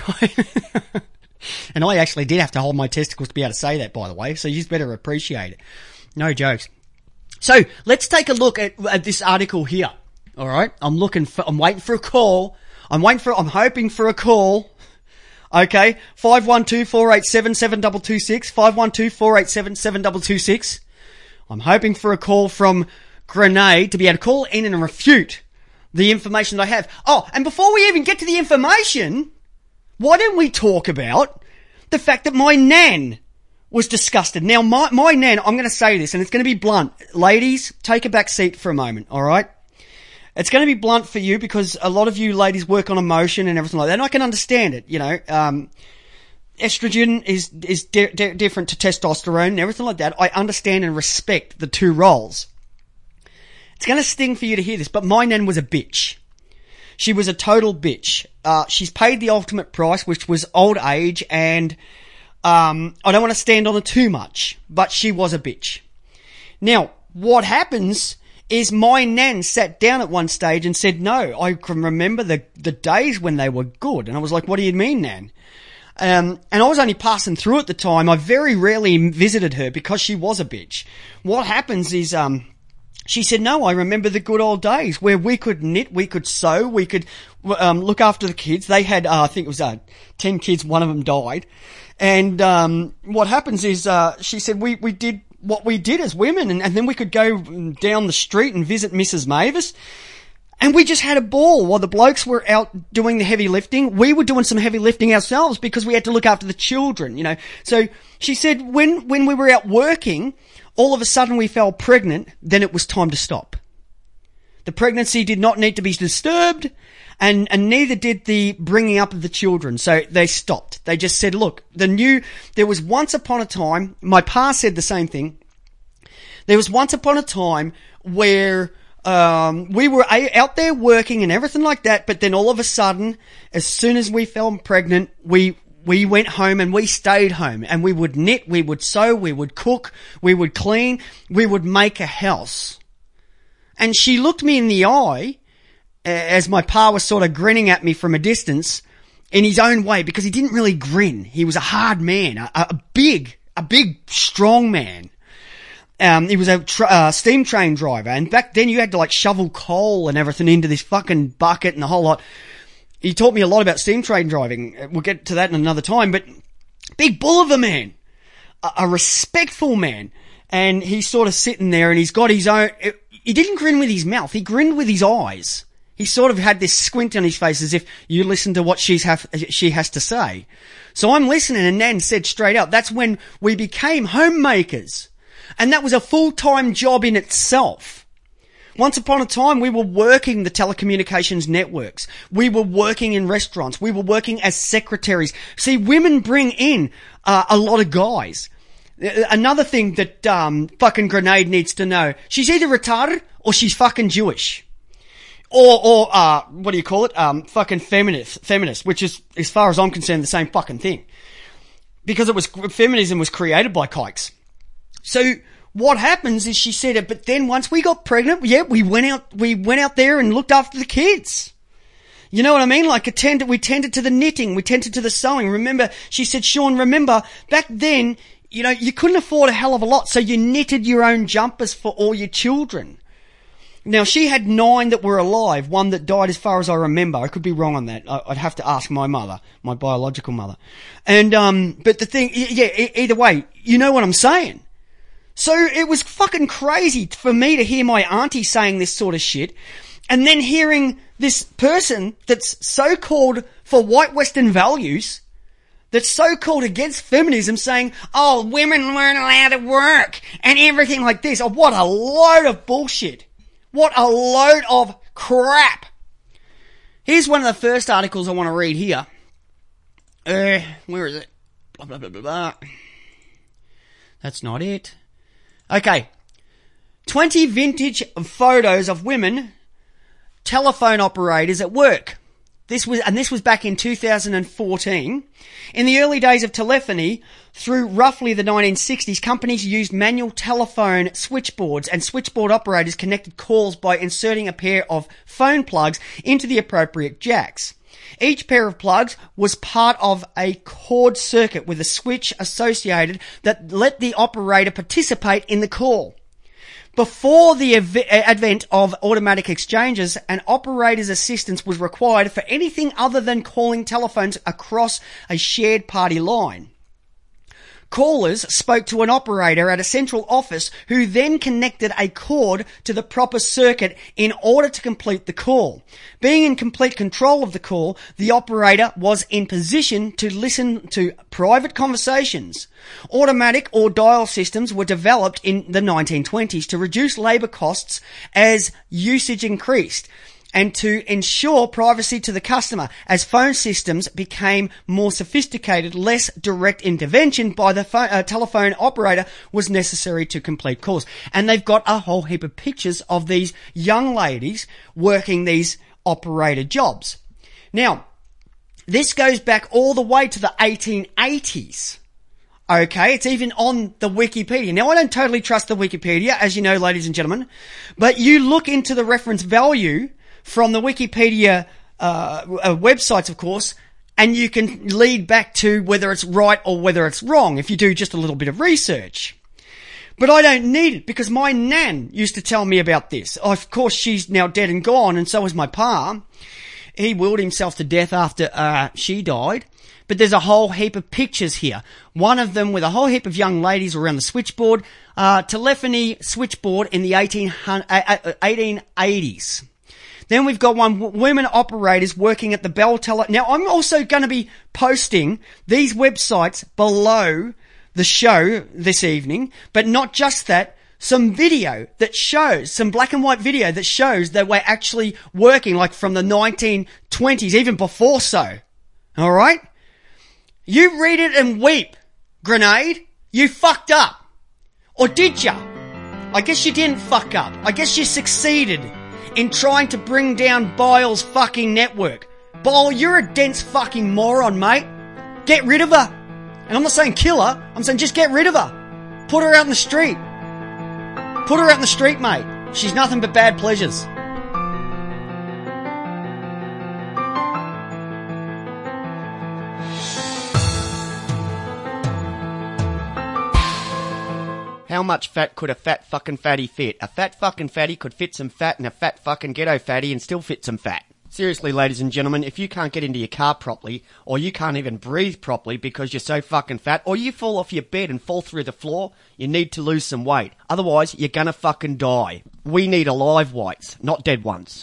And I actually did have to hold my testicles to be able to say that, by the way, so you better appreciate it. No jokes. So, let's take a look at this article here. Alright? I'm waiting for a call. I'm hoping for a call. Okay? 512-487-7226. 512-487-7226. I'm hoping for a call from Grenade to be able to call in and refute the information that I have. Oh, and before we even get to the information, why don't we talk about the fact that my nan was disgusted. Now, my nan, I'm going to say this, and it's going to be blunt. Ladies, take a back seat for a moment, alright? It's going to be blunt for you because a lot of you ladies work on emotion and everything like that, and I can understand it, you know. Estrogen is different to testosterone and everything like that. I understand and respect the two roles. It's going to sting for you to hear this, but my nan was a bitch. She was a total bitch. She's paid the ultimate price, which was old age, and I don't want to stand on it too much, but she was a bitch. Now, what happens is my nan sat down at one stage and said, no, I can remember the days when they were good. And I was like, what do you mean, nan? And I was only passing through at the time. I very rarely visited her because she was a bitch. What happens is, she said, no, I remember the good old days where we could knit, we could sew, we could look after the kids. They had, I think it was 10 kids, one of them died. And what happens is, she said, we did what we did as women, and then we could go down the street and visit Mrs. Mavis. And we just had a ball while the blokes were out doing the heavy lifting. We were doing some heavy lifting ourselves because we had to look after the children, you know. So she said when we were out working, all of a sudden we fell pregnant, then it was time to stop. The pregnancy did not need to be disturbed, and neither did the bringing up of the children. So they stopped. They just said, look, there was once upon a time, my pa said the same thing. There was once upon a time where we were out there working and everything like that, but then all of a sudden, as soon as we fell pregnant, we went home and we stayed home, and we would knit, we would sew, we would cook, we would clean, we would make a house. And she looked me in the eye as my pa was sort of grinning at me from a distance in his own way, because he didn't really grin. He was a hard man, a big a big, strong man. He was a steam train driver, and back then you had to like shovel coal and everything into this fucking bucket and the whole lot. He taught me a lot about steam train driving. We'll get to that in another time, but big bull of a man, a respectful man, and he's sort of sitting there and he's got his own, he didn't grin with his mouth, he grinned with his eyes. He sort of had this squint on his face as if you listen to what she has to say. So I'm listening, and Nan said straight up, that's when we became homemakers. And that was a full-time job in itself. Once upon a time, we were working the telecommunications networks. We were working in restaurants. We were working as secretaries. See, women bring in a lot of guys. Another thing that fucking Grenade needs to know, she's either retarded or she's fucking Jewish. Or what do you call it? Fucking feminist, which is, as far as I'm concerned, the same fucking thing. Because feminism was created by kikes. So what happens is she said it, but then once we got pregnant, we went out there and looked after the kids. You know what I mean? Like we tended to the knitting, we tended to the sewing. Remember, she said, Sean, remember, back then, you know, you couldn't afford a hell of a lot, so you knitted your own jumpers for all your children. Now, she had 9 that were alive, 1 that died as far as I remember. I could be wrong on that. I'd have to ask my mother, my biological mother. And, but the thing, either way, you know what I'm saying. So it was fucking crazy for me to hear my auntie saying this sort of shit, and then hearing this person that's so-called for white Western values, that's so-called against feminism, saying, oh, women weren't allowed to work, and everything like this. Oh, what a load of bullshit. What a load of crap. Here's one of the first articles I want to read here. Where is it? Blah, blah, blah, blah, blah. That's not it. Okay. 20 vintage photos of women telephone operators at work. This was back in 2014. In the early days of telephony, through roughly the 1960s, companies used manual telephone switchboards, and switchboard operators connected calls by inserting a pair of phone plugs into the appropriate jacks. Each pair of plugs was part of a cord circuit with a switch associated that let the operator participate in the call. Before the advent of automatic exchanges, an operator's assistance was required for anything other than calling telephones across a shared party line. Callers spoke to an operator at a central office who then connected a cord to the proper circuit in order to complete the call. Being in complete control of the call, the operator was in position to listen to private conversations. Automatic or dial systems were developed in the 1920s to reduce labour costs as usage increased, and to ensure privacy to the customer. As phone systems became more sophisticated, less direct intervention by the telephone operator was necessary to complete calls. And they've got a whole heap of pictures of these young ladies working these operator jobs. Now, this goes back all the way to the 1880s. Okay, it's even on the Wikipedia. Now, I don't totally trust the Wikipedia, as you know, ladies and gentlemen, but you look into the reference value from the Wikipedia websites, of course, and you can lead back to whether it's right or whether it's wrong if you do just a little bit of research. But I don't need it, because my nan used to tell me about this. Of course, she's now dead and gone, and so is my pa. He willed himself to death after she died. But there's a whole heap of pictures here. One of them with a whole heap of young ladies around the switchboard, telephony switchboard in the 1880s. Then we've got women operators working at the Bell Now, I'm also going to be posting these websites below the show this evening, but not just that, some video that shows, some black and white video that shows that we're actually working like from the 1920s, even before so. All right? You read it and weep, Grenade. You fucked up. Or did ya? I guess you didn't fuck up. I guess you succeeded in trying to bring down Bile's fucking network. Bile, you're a dense fucking moron, mate. Get rid of her. And I'm not saying kill her. I'm saying just get rid of her. Put her out in the street. Put her out in the street, mate. She's nothing but bad pleasures. How much fat could a fat fucking fatty fit? A fat fucking fatty could fit some fat in a fat fucking ghetto fatty and still fit some fat. Seriously, ladies and gentlemen, if you can't get into your car properly, or you can't even breathe properly because you're so fucking fat, or you fall off your bed and fall through the floor, you need to lose some weight. Otherwise, you're gonna fucking die. We need alive whites, not dead ones.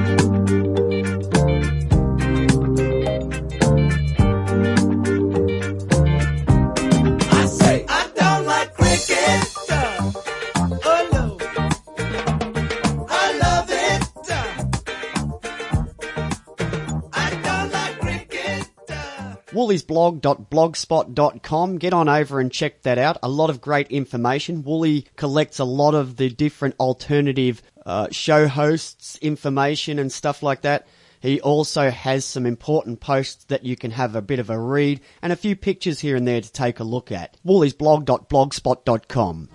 wooliesblog.blogspot.com. Get on over and check that out. A lot of great information. Wooly collects a lot of the different alternative show hosts, information and stuff like that. He also has some important posts that you can have a bit of a read and a few pictures here and there to take a look at. wooliesblog.blogspot.com.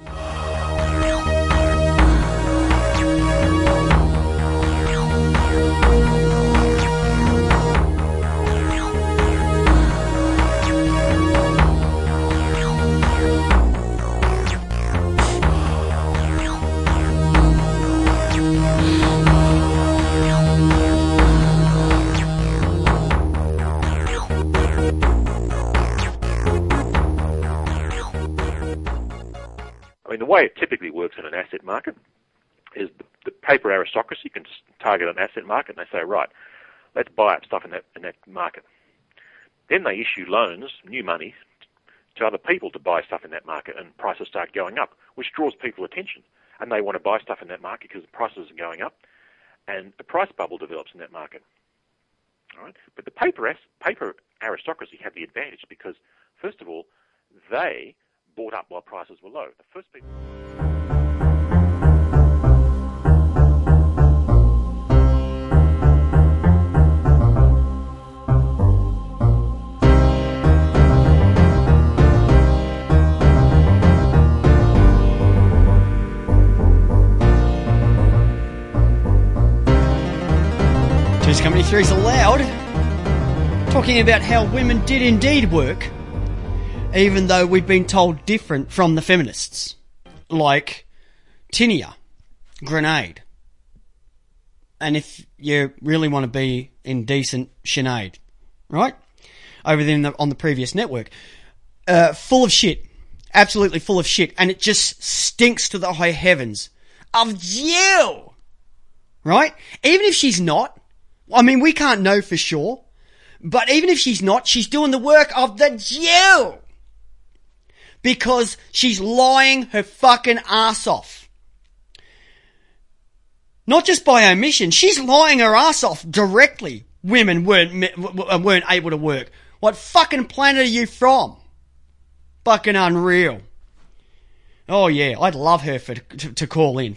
I mean, the way it typically works in an asset market is the paper aristocracy can just target an asset market and they say, right, let's buy up stuff in that market. Then they issue loans, new money, to other people to buy stuff in that market, and prices start going up, which draws people attention. And they want to buy stuff in that market because the prices are going up, and a price bubble develops in that market. All right? But the paper aristocracy have the advantage because, first of all, they bought up while prices were low. The first people... Two's Company 3's Allowed, talking about how women did indeed work, even though we've been told different from the feminists, like Tinia, Grenade, and if you really want to be indecent, Sinead, right? Over there on the previous network. Full of shit. Absolutely full of shit. And it just stinks to the high heavens of you. Right? Even if she's not, I mean, we can't know for sure, but even if she's not, she's doing the work of the Jew. Because she's lying her fucking ass off. Not just by omission, she's lying her ass off directly. Women weren't able to work. What fucking planet are you from? Fucking unreal. Oh yeah, I'd love her to call in.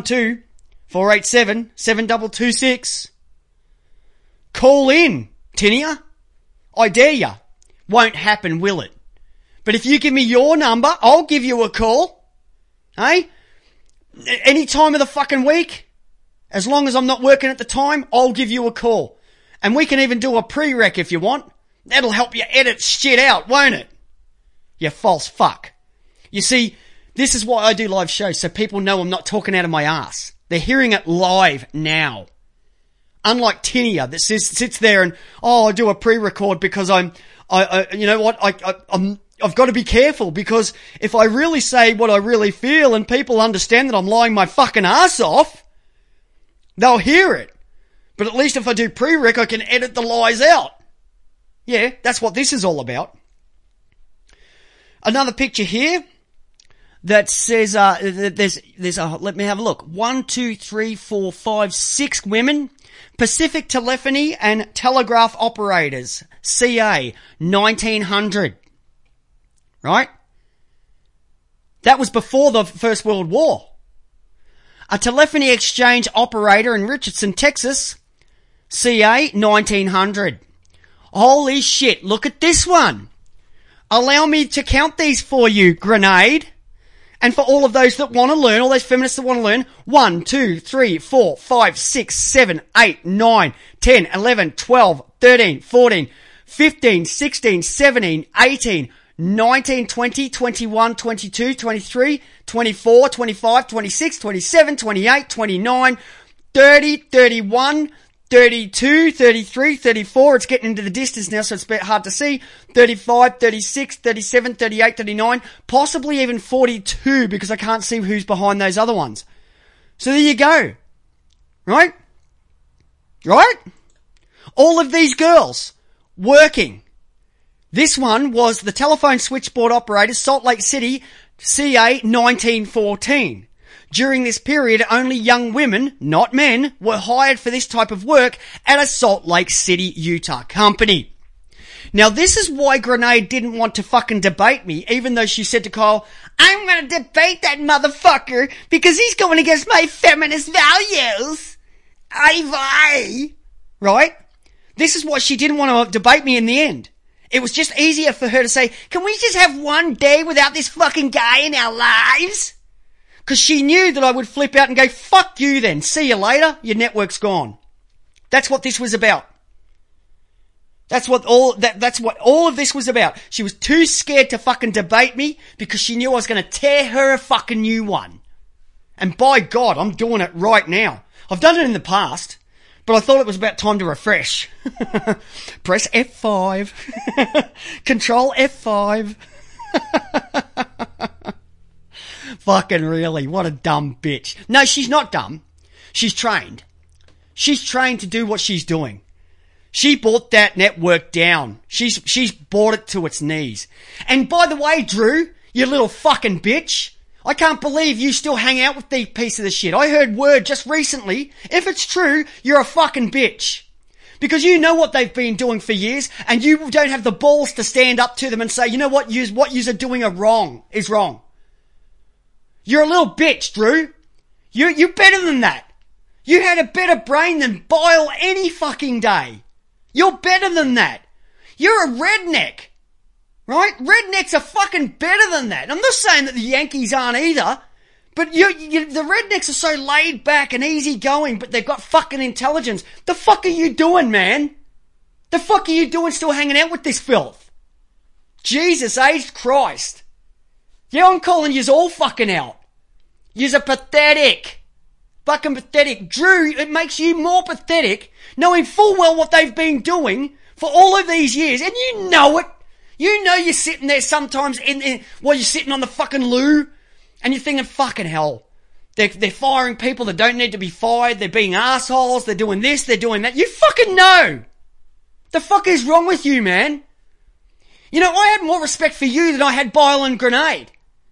512-487-7226. Call in, Tinia. I dare ya. Won't happen, will it? But if you give me your number, I'll give you a call. Hey? Any time of the fucking week. As long as I'm not working at the time, I'll give you a call. And we can even do a pre-rec if you want. That'll help you edit shit out, won't it? You false fuck. You see, this is why I do live shows, so people know I'm not talking out of my ass. They're hearing it live now. Unlike Tinia that sits there and, I do a pre-record because you know what, I've got to be careful because if I really say what I really feel and people understand that I'm lying my fucking ass off, they'll hear it. But at least if I do pre-rec, I can edit the lies out. Yeah, that's what this is all about. Another picture here that says, there's let me have a look. 1, 2, 3, 4, 5, 6 women. Pacific Telephony and Telegraph Operators. CA, 1900. Right? That was before the First World War. A telephony exchange operator in Richardson, Texas. CA, 1900. Holy shit, look at this one. Allow me to count these for you, Grenade. And for all of those that want to learn, all those feminists that want to learn, 1, 2, 3, 4, 5, 6, 7, 8, 9, 10, 11, 12, 13, 14, 15, 16, 17, 18, 19, 20, 21, 22, 23, 24, 25, 26, 27, 28, 29, 30, 31, 32, 33, 34. It's getting into the distance now, so it's a bit hard to see. 35, 36, 37, 38, 39, possibly even 42 because I can't see who's behind those other ones. So there you go. Right? Right? All of these girls working. This one was the telephone switchboard operator, Salt Lake City, CA 1914. During this period, only young women, not men, were hired for this type of work at a Salt Lake City, Utah company. Now, this is why Grenade didn't want to fucking debate me, even though she said to Kyle, I'm going to debate that motherfucker because he's going against my feminist values. Right? This is why she didn't want to debate me in the end. It was just easier for her to say, can we just have one day without this fucking guy in our lives? Because she knew that I would flip out and go, fuck you then. See you later. Your network's gone. That's what this was about. That's what all of this was about. She was too scared to fucking debate me because she knew I was going to tear her a fucking new one. And by God, I'm doing it right now. I've done it in the past, but I thought it was about time to refresh. Press F5. Control F5. Fucking really, what a dumb bitch. No, she's not dumb. She's trained. She's trained to do what she's doing. She brought that network down. She's brought it to its knees. And by the way, Drew, you little fucking bitch, I can't believe you still hang out with these piece of the shit. I heard word just recently, if it's true, you're a fucking bitch. Because you know what they've been doing for years, and you don't have the balls to stand up to them and say, you know what yous are doing is wrong. You're a little bitch, Drew. You're better than that. You had a better brain than Bile any fucking day. You're better than that. You're a redneck. Right? Rednecks are fucking better than that. I'm not saying that the Yankees aren't either, but the rednecks are so laid back and easygoing, but they've got fucking intelligence. The fuck are you doing, man? The fuck are you doing still hanging out with this filth? Jesus H. Christ. Yeah, I'm calling yous all fucking out. Yous are pathetic. Fucking pathetic. Drew, it makes you more pathetic knowing full well what they've been doing for all of these years, and you know it. You know you're sitting there sometimes while you're sitting on the fucking loo, and you're thinking, fucking hell. They're firing people that don't need to be fired, they're being assholes, they're doing this, they're doing that. You fucking know. The fuck is wrong with you, man? You know, I had more respect for you than I had Bile and Grenade.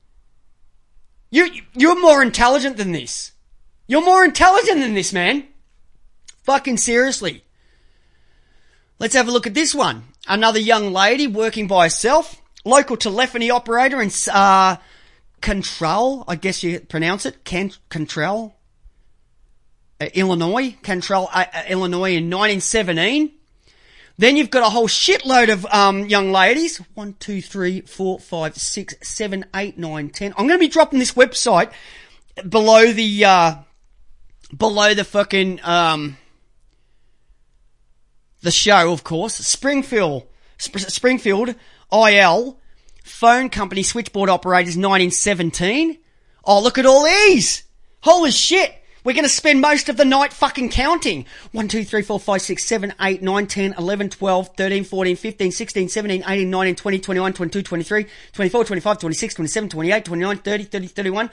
You're more intelligent than this. You're more intelligent than this, man. Fucking seriously. Let's have a look at this one. Another young lady working by herself. Local telephony operator in Cantrell, I guess you pronounce it. Cantrell, Illinois. Cantrell, Illinois in 1917. Then you've got a whole shitload of young ladies. 1, 2, 3, 4, 5, 6, 7, 8, 9, 10. I'm going to be dropping this website below the fucking the show, of course. Springfield IL phone company switchboard operators 1917. Oh, look at all these. Holy shit. We're going to spend most of the night fucking counting. 1, 2, 3, 4, 5, 6, 7, 8, 9, 10, 11, 12, 13, 14, 15, 16, 17, 18, 19, 20, 21, 22, 23, 24, 25, 26, 27, 28, 29, 30, 30, 31,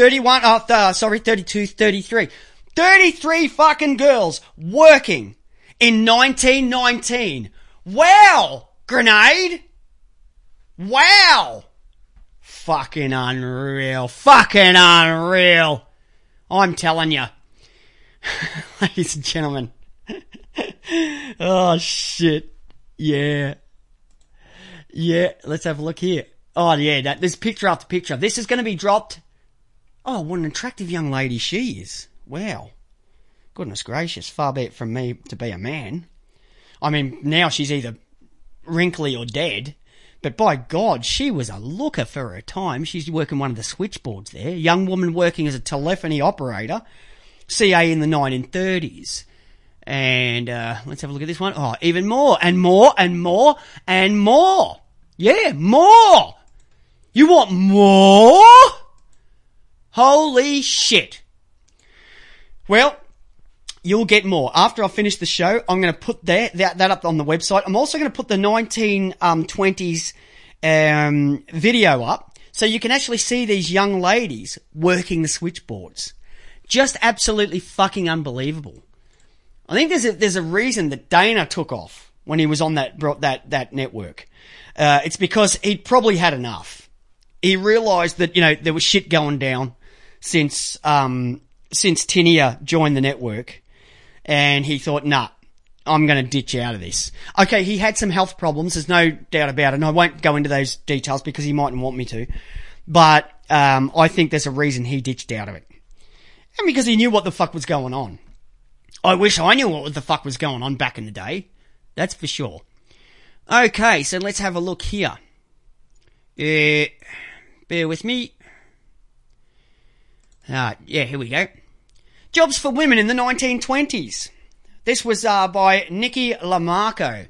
32, 33. 33 fucking girls working in 1919. Wow! Grenade! Wow! Fucking unreal. Fucking unreal. I'm telling you. Ladies and gentlemen. Oh, shit. Yeah. Yeah, let's have a look here. Oh, yeah, there's picture after picture. This is going to be dropped. Oh, what an attractive young lady she is. Wow. Goodness gracious, far be it from me to be a man. I mean, now she's either wrinkly or dead. But by God, she was a looker for her time. She's working one of the switchboards there. Young woman working as a telephony operator. CA in the 1930s. And let's have a look at this one. Oh, even more and more and more and more. Yeah, more! You want more? Holy shit. Well, you'll get more. After I finish the show, I'm going to put that up on the website. I'm also going to put the 1920s video up so you can actually see these young ladies working the switchboards. Just absolutely fucking unbelievable. I think there's a reason that Dana took off when he was on that network. It's because he'd probably had enough. He realised that, there was shit going down since Tinia joined the network, and he thought, nah, I'm going to ditch out of this. Okay, he had some health problems, there's no doubt about it, and I won't go into those details because he mightn't want me to, but I think there's a reason he ditched out of it. And because he knew what the fuck was going on. I wish I knew what the fuck was going on back in the day. That's for sure. Okay, so let's have a look here. Bear with me. Yeah, here we go. Jobs for women in the 1920s. This was by Nikki Lamarco.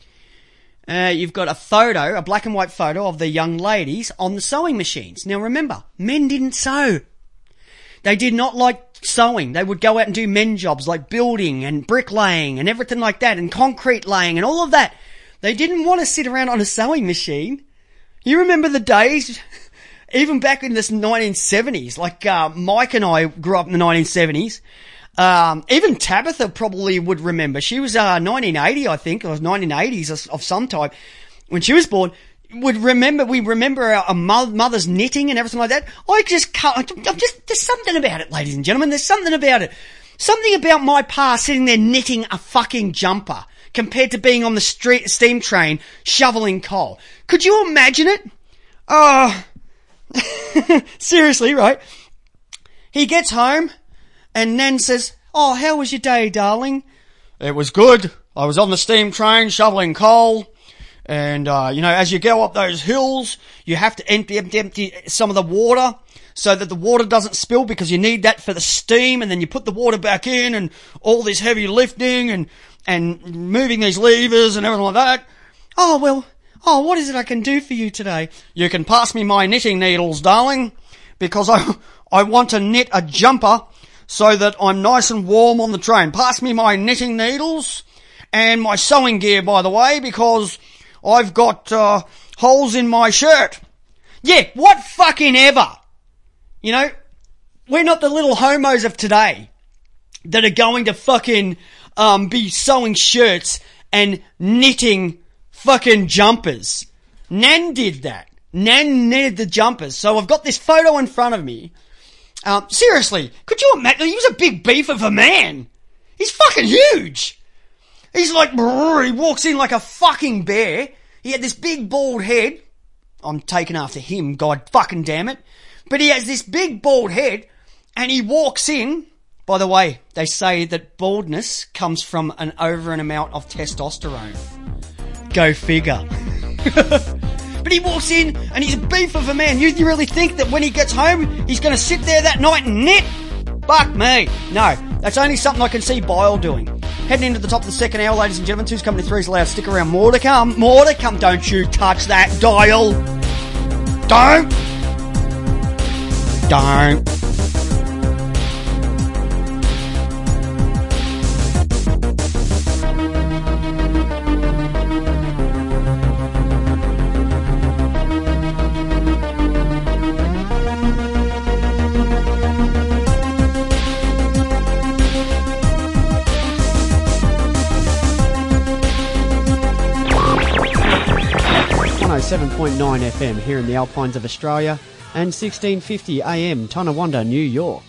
You've got a photo, a black and white photo of the young ladies on the sewing machines. Now remember, men didn't sew. They did not like sewing. They would go out and do men jobs like building and bricklaying and everything like that, and concrete laying and all of that. They didn't want to sit around on a sewing machine. You remember the days, even back in the 1970s, like Mike and I grew up in the 1970s. Even Tabitha probably would remember. She was 1980, I think, or 1980s of some type when she was born. We remember our mother's knitting and everything like that. There's something about it, ladies and gentlemen. There's something about it. Something about my pa sitting there knitting a fucking jumper compared to being on the steam train shoveling coal. Could you imagine it? Oh, seriously, right? He gets home and Nan says, "Oh, how was your day, darling?" "It was good. I was on the steam train shoveling coal. And, as you go up those hills, you have to empty some of the water so that the water doesn't spill because you need that for the steam. And then you put the water back in and all this heavy lifting and moving these levers and everything like that. What is it I can do for you today?" "You can pass me my knitting needles, darling, because I want to knit a jumper so that I'm nice and warm on the train. Pass me my knitting needles and my sewing gear, by the way, because I've got holes in my shirt." Yeah, what fucking ever. We're not the little homos of today that are going to fucking be sewing shirts and knitting fucking jumpers. Nan did that. Nan knitted the jumpers. So I've got this photo in front of me. Seriously, could you imagine? He was a big beef of a man. He's fucking huge. He's like, he walks in like a fucking bear. He had this big bald head. I'm taken after him, god fucking damn it. But he has this big bald head, and he walks in. By the way, they say that baldness comes from an amount of testosterone. Go figure. But he walks in, and he's a beef of a man. You really think that when he gets home, he's going to sit there that night and knit? Fuck me. No, that's only something I can see Bile doing. Heading into the top of the second hour, ladies and gentlemen. Two's Company, Three's Loud. Stick around. More to come. More to come. Don't you touch that dial. Don't. 7.9 FM here in the Alpines of Australia and 1650 AM Tonawanda, New York.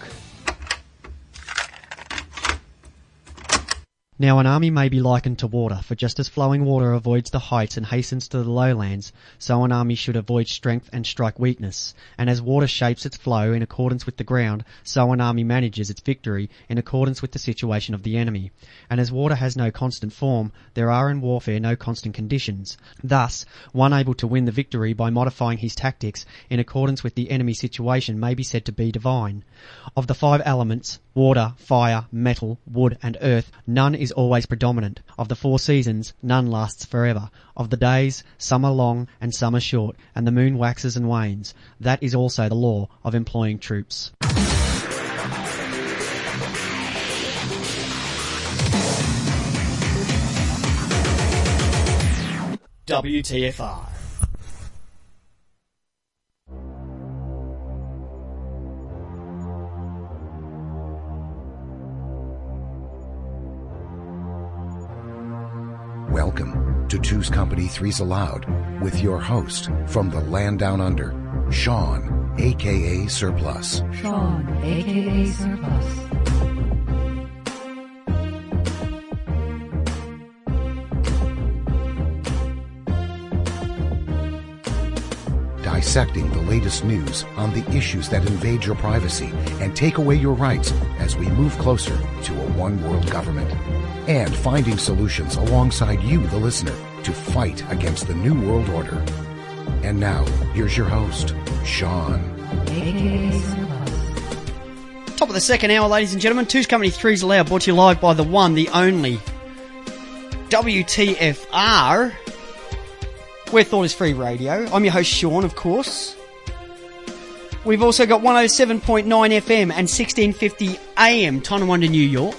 Now an army may be likened to water, for just as flowing water avoids the heights and hastens to the lowlands, so an army should avoid strength and strike weakness. And as water shapes its flow in accordance with the ground, so an army manages its victory in accordance with the situation of the enemy. And as water has no constant form, there are in warfare no constant conditions. Thus, one able to win the victory by modifying his tactics in accordance with the enemy situation may be said to be divine. Of the 5 elements, water, fire, metal, wood and earth, none is is always predominant. Of the 4 seasons, none lasts forever. Of the days, some are long and some are short, and the moon waxes and wanes. That is also the law of employing troops. WTFR. Welcome to Two's Company, Three's Allowed, with your host from the land down under, Sean, a.k.a. Surplus. Sean, a.k.a. Surplus. Dissecting the latest news on the issues that invade your privacy and take away your rights as we move closer to a one-world government. And finding solutions alongside you, the listener, to fight against the New World Order. And now, here's your host, Sean. A.k.a. Surplus. Top of the second hour, ladies and gentlemen. Two's Company, Three's Allowed, brought to you live by the one, the only WTFR. Where Thought is Free Radio. I'm your host, Sean, of course. We've also got 107.9 FM and 1650 AM, Tonawanda, New York.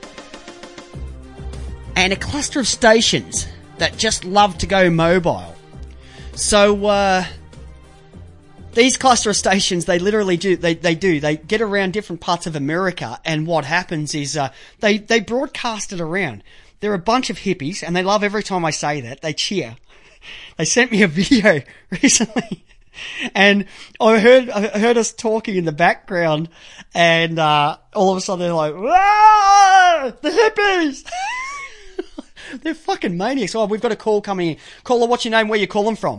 And a cluster of stations that just love to go mobile. So, these cluster of stations, they literally do, they get around different parts of America, and what happens is, they broadcast it around. They're a bunch of hippies, and they love every time I say that, they cheer. They sent me a video recently, and I heard us talking in the background, and all of a sudden they're like, "Whoa, the hippies!" They're fucking maniacs. Oh, we've got a call coming in. Caller, what's your name? Where you calling from?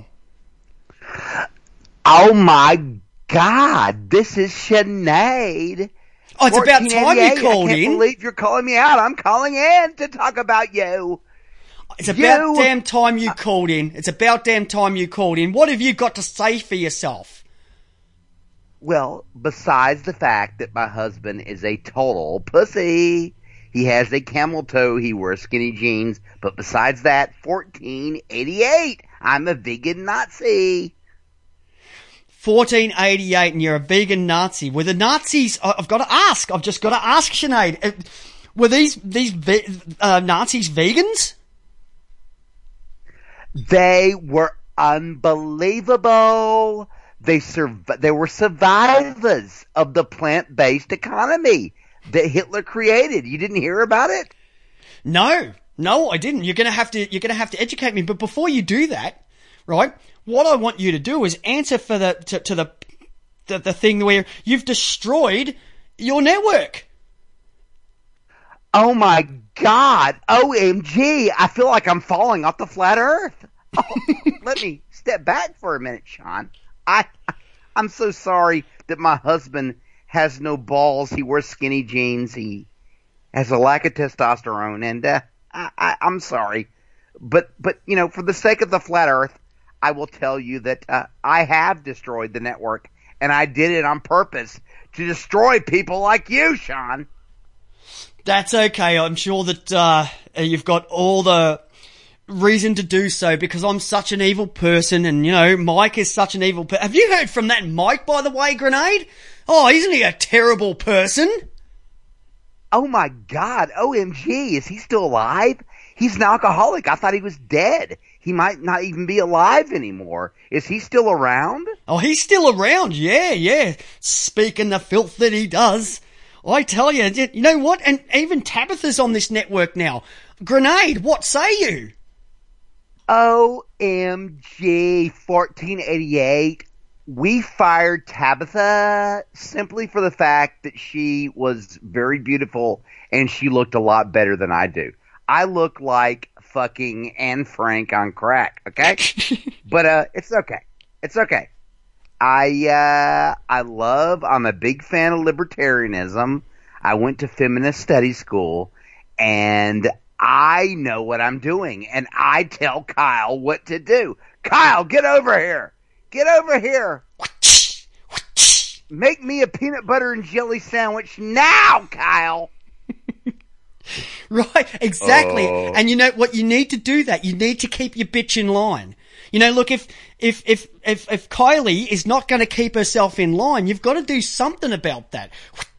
Oh my God, this is Sinead. Oh, it's about time you called in. I can't believe you're calling me out. I'm calling in to talk about you. It's about damn time you called in. It's about damn time you called in. What have you got to say for yourself? Well, besides the fact that my husband is a total pussy, he has a camel toe, he wears skinny jeans, but besides that, 1488, I'm a vegan Nazi. 1488 and you're a vegan Nazi. Were the Nazis, I've just got to ask Sinead, were these Nazis vegans? They were unbelievable. They were survivors of the plant-based economy that Hitler created. You didn't hear about it? No, I didn't. You're gonna have to educate me. But before you do that, right? What I want you to do is answer for the thing where you've destroyed your network. Oh my God! OMG! I feel like I'm falling off the flat Earth. Oh, let me step back for a minute, Sean. I'm so sorry that my husband has no balls. He wears skinny jeans. He has a lack of testosterone, and I'm sorry, but you know, for the sake of the flat Earth, I will tell you that I have destroyed the network, and I did it on purpose to destroy people like you, Sean. That's okay. I'm sure that you've got all the reason to do so because I'm such an evil person, and you know Mike is such an evil person. Have you heard from that Mike, by the way, Grenade? Oh, isn't he a terrible person? Oh my God, OMG, is he still alive? He's an alcoholic. I thought he was dead. He might not even be alive anymore. Is he still around? Oh, he's still around, yeah. Speaking the filth that he does. I tell you, you know what? And even Tabitha's on this network now. Grenade, what say you? OMG, 1488. We fired Tabitha simply for the fact that she was very beautiful and she looked a lot better than I do. I look like fucking Anne Frank on crack, okay? But it's okay. It's okay. I'm a big fan of libertarianism. I went to feminist studies school, and I know what I'm doing, and I tell Kyle what to do. Kyle, get over here. Get over here. Make me a peanut butter and jelly sandwich now, Kyle. Right, exactly. And you know what? You need to do that. You need to keep your bitch in line. You know, look, if Kylie is not going to keep herself in line, you've got to do something about that.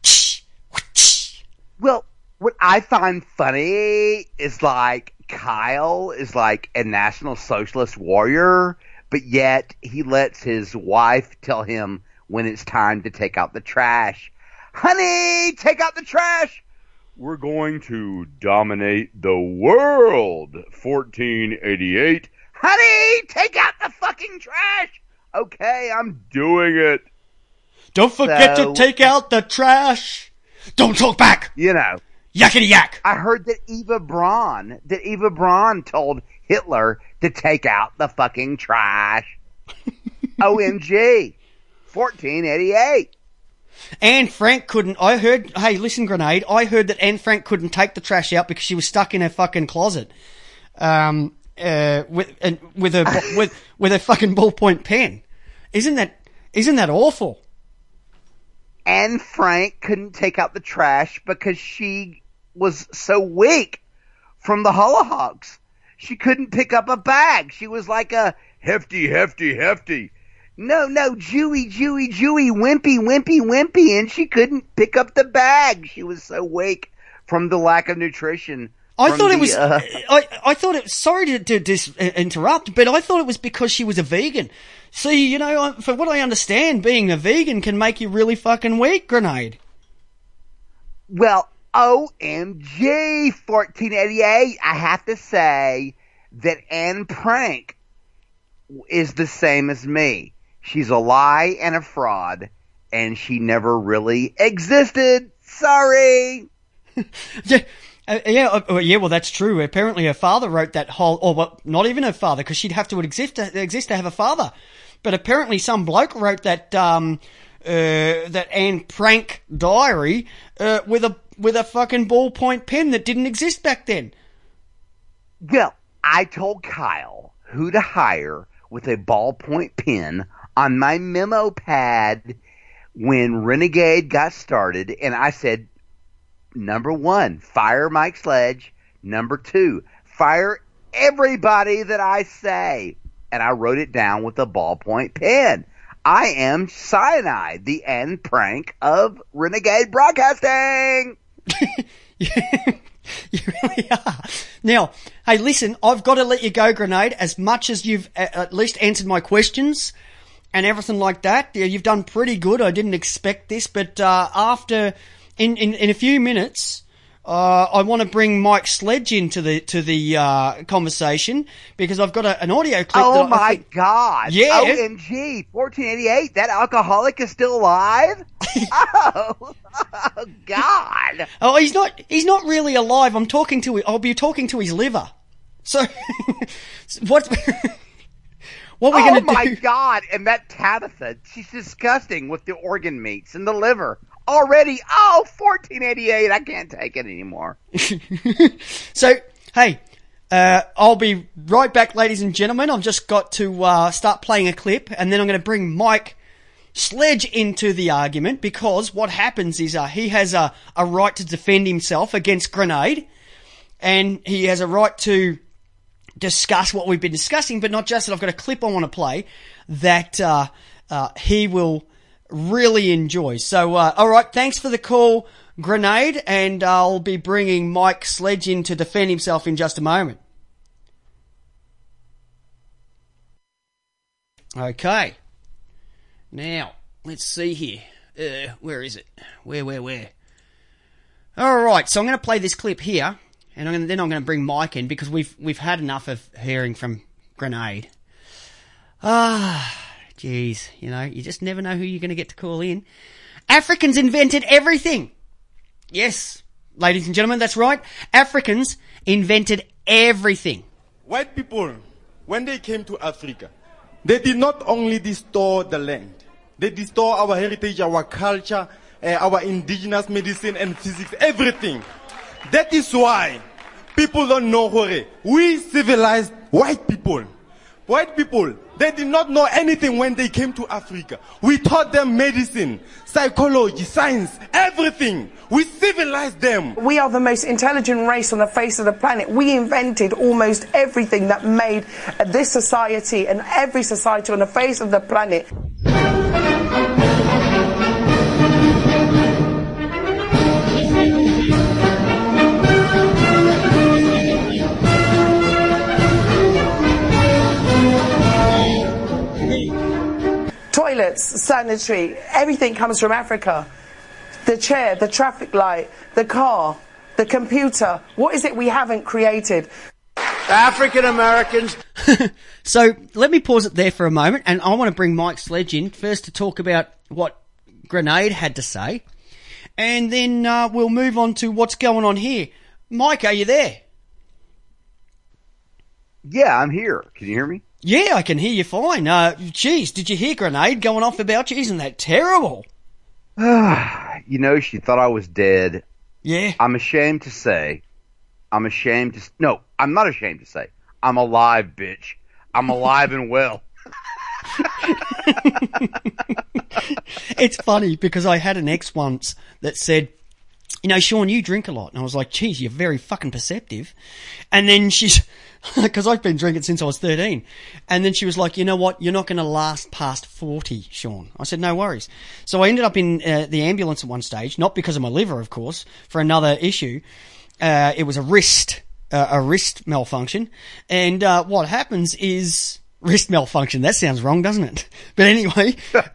Well, what I find funny is like Kyle is like a National Socialist warrior, but yet he lets his wife tell him when it's time to take out the trash. Honey, take out the trash. We're going to dominate the world. 1488. Honey, take out the fucking trash. Okay, I'm doing it. Don't forget to take out the trash. Don't talk back. You know. Yakety yak. I heard that Eva Braun told Hitler to take out the fucking trash. OMG. 1488. Anne Frank couldn't. Hey, listen, Grenade. I heard that Anne Frank couldn't take the trash out because she was stuck in her fucking closet, with a fucking ballpoint pen. Isn't that awful? Anne Frank couldn't take out the trash because she was so weak from the holocaust. She couldn't pick up a bag. She was like a hefty. No, Jewy, wimpy, and she couldn't pick up the bag. She was so weak from the lack of nutrition. I thought it was, sorry to interrupt, but I thought it was because she was a vegan. See, you know, for what I understand, being a vegan can make you really fucking weak, Grenade. Well, OMG, 1488, I have to say that Anne Frank is the same as me. She's a lie and a fraud, and she never really existed. Sorry. Well, that's true. Apparently her father wrote that not even her father, because she'd have to exist to have a father. But apparently some bloke wrote that Anne Frank diary, with a fucking ballpoint pen that didn't exist back then. Well, I told Kyle who to hire with a ballpoint pen on my memo pad when Renegade got started, and I said, number 1, fire Mike Sledge. Number 2, fire everybody that I say. And I wrote it down with a ballpoint pen. I am Cyanide, the Anne Frank of Renegade Broadcasting. You really are. Now, hey, listen, I've got to let you go, Grenade, as much as you've at least answered my questions and everything like that. You've done pretty good. I didn't expect this, but in a few minutes, I want to bring Mike Sledge into the conversation because I've got an audio clip. Oh my God! Yeah. OMG! 1488. That alcoholic is still alive. Oh God! Oh, he's not really alive. I'll be talking to his liver. So what? What we're going to do? Oh my God! And that Tabitha, she's disgusting with the organ meats and the liver. Already, 1488, I can't take it anymore. So, hey, I'll be right back, ladies and gentlemen. I've just got to start playing a clip, and then I'm going to bring Mike Sledge into the argument, because what happens is he has a right to defend himself against Grenade, and he has a right to discuss what we've been discussing, but not just that. I've got a clip I want to play that he will really enjoy. So, alright, thanks for the call, Grenade, and I'll be bringing Mike Sledge in to defend himself in just a moment. Okay. Now, let's see here. Where is it? Where? Alright, so I'm going to play this clip here, and then I'm going to bring Mike in, because we've had enough of hearing from Grenade. Jeez, you know, you just never know who you're going to get to call in. Africans invented everything. Yes, ladies and gentlemen, that's right. Africans invented everything. White people, when they came to Africa, they did not only distort the land. They distort our heritage, our culture, our indigenous medicine and physics, everything. That is why people don't know Hore. We civilized white people White people, they did not know anything when they came to Africa. We taught them medicine, psychology, science, everything. We civilized them. We are the most intelligent race on the face of the planet. We invented almost everything that made this society and every society on the face of the planet. Toilets, sanitary, everything comes from Africa. The chair, the traffic light, the car, the computer. What is it we haven't created? African Americans. So let me pause it there for a moment, and I want to bring Mike Sledge in first to talk about what Grenade had to say, and then we'll move on to what's going on here. Mike, are you there? Yeah, I'm here. Can you hear me? Yeah, I can hear you fine. Geez, did you hear Grenade going off about you? Isn't that terrible? You know, she thought I was dead. Yeah. I'm ashamed to say. No, I'm not ashamed to say. I'm alive, bitch. I'm alive and well. It's funny because I had an ex once that said, you know, Sean, you drink a lot. And I was like, geez, you're very fucking perceptive. And then she's, because I've been drinking since I was 13. And then she was like, you know what? You're not going to last past 40, Sean. I said, no worries. So I ended up in the ambulance at one stage, not because of my liver, of course, for another issue. It was a wrist malfunction. And what happens is wrist malfunction. That sounds wrong, doesn't it? But anyway.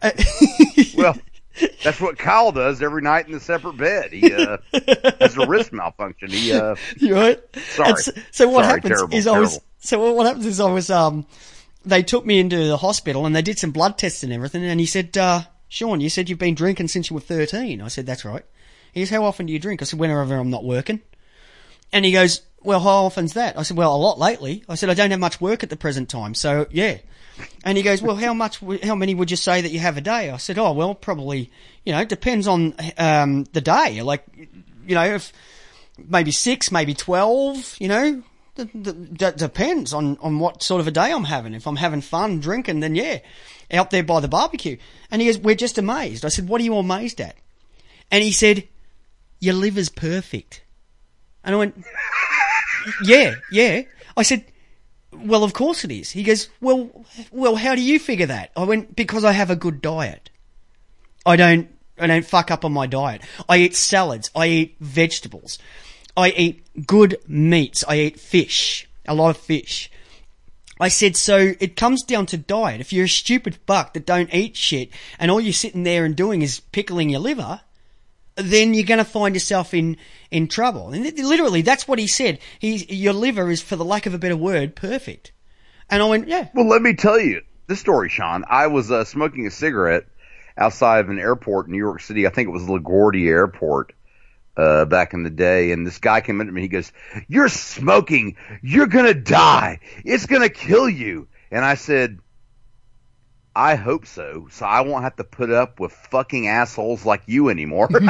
Well, that's what Kyle does every night in the separate bed. He has a wrist malfunction. You're right. Sorry. So what Sorry, happens terrible, is what happens is I was they took me into the hospital and they did some blood tests and everything, and he said, Sean, you said you've been drinking since you were 13. I said, that's right. He goes, how often do you drink? I said, whenever I'm not working. And he goes, well, how often's that? I said, well, a lot lately. I said, I don't have much work at the present time, so yeah. And he goes, well, how many would you say that you have a day? I said, oh, well, probably, you know, it depends on the day. Like, you know, if maybe 6, maybe 12, you know, that depends on what sort of a day I'm having. If I'm having fun drinking, then yeah, out there by the barbecue. And he goes, we're just amazed. I said, what are you amazed at? And he said, your liver's perfect. And I went, yeah. I said, well, of course it is. He goes, well, how do you figure that? I went, because I have a good diet. I don't fuck up on my diet. I eat salads. I eat vegetables. I eat good meats. I eat fish. A lot of fish. I said, so it comes down to diet. If you're a stupid fuck that don't eat shit and all you're sitting there and doing is pickling your liver, then you're going to find yourself in trouble. And literally, that's what he said. Your liver is, for the lack of a better word, perfect. And I went, yeah. Well, let me tell you this story, Sean. I was smoking a cigarette outside of an airport in New York City. I think it was LaGuardia Airport back in the day. And this guy came up to me. He goes, you're smoking. You're going to die. It's going to kill you. And I said, I hope so I won't have to put up with fucking assholes like you anymore. You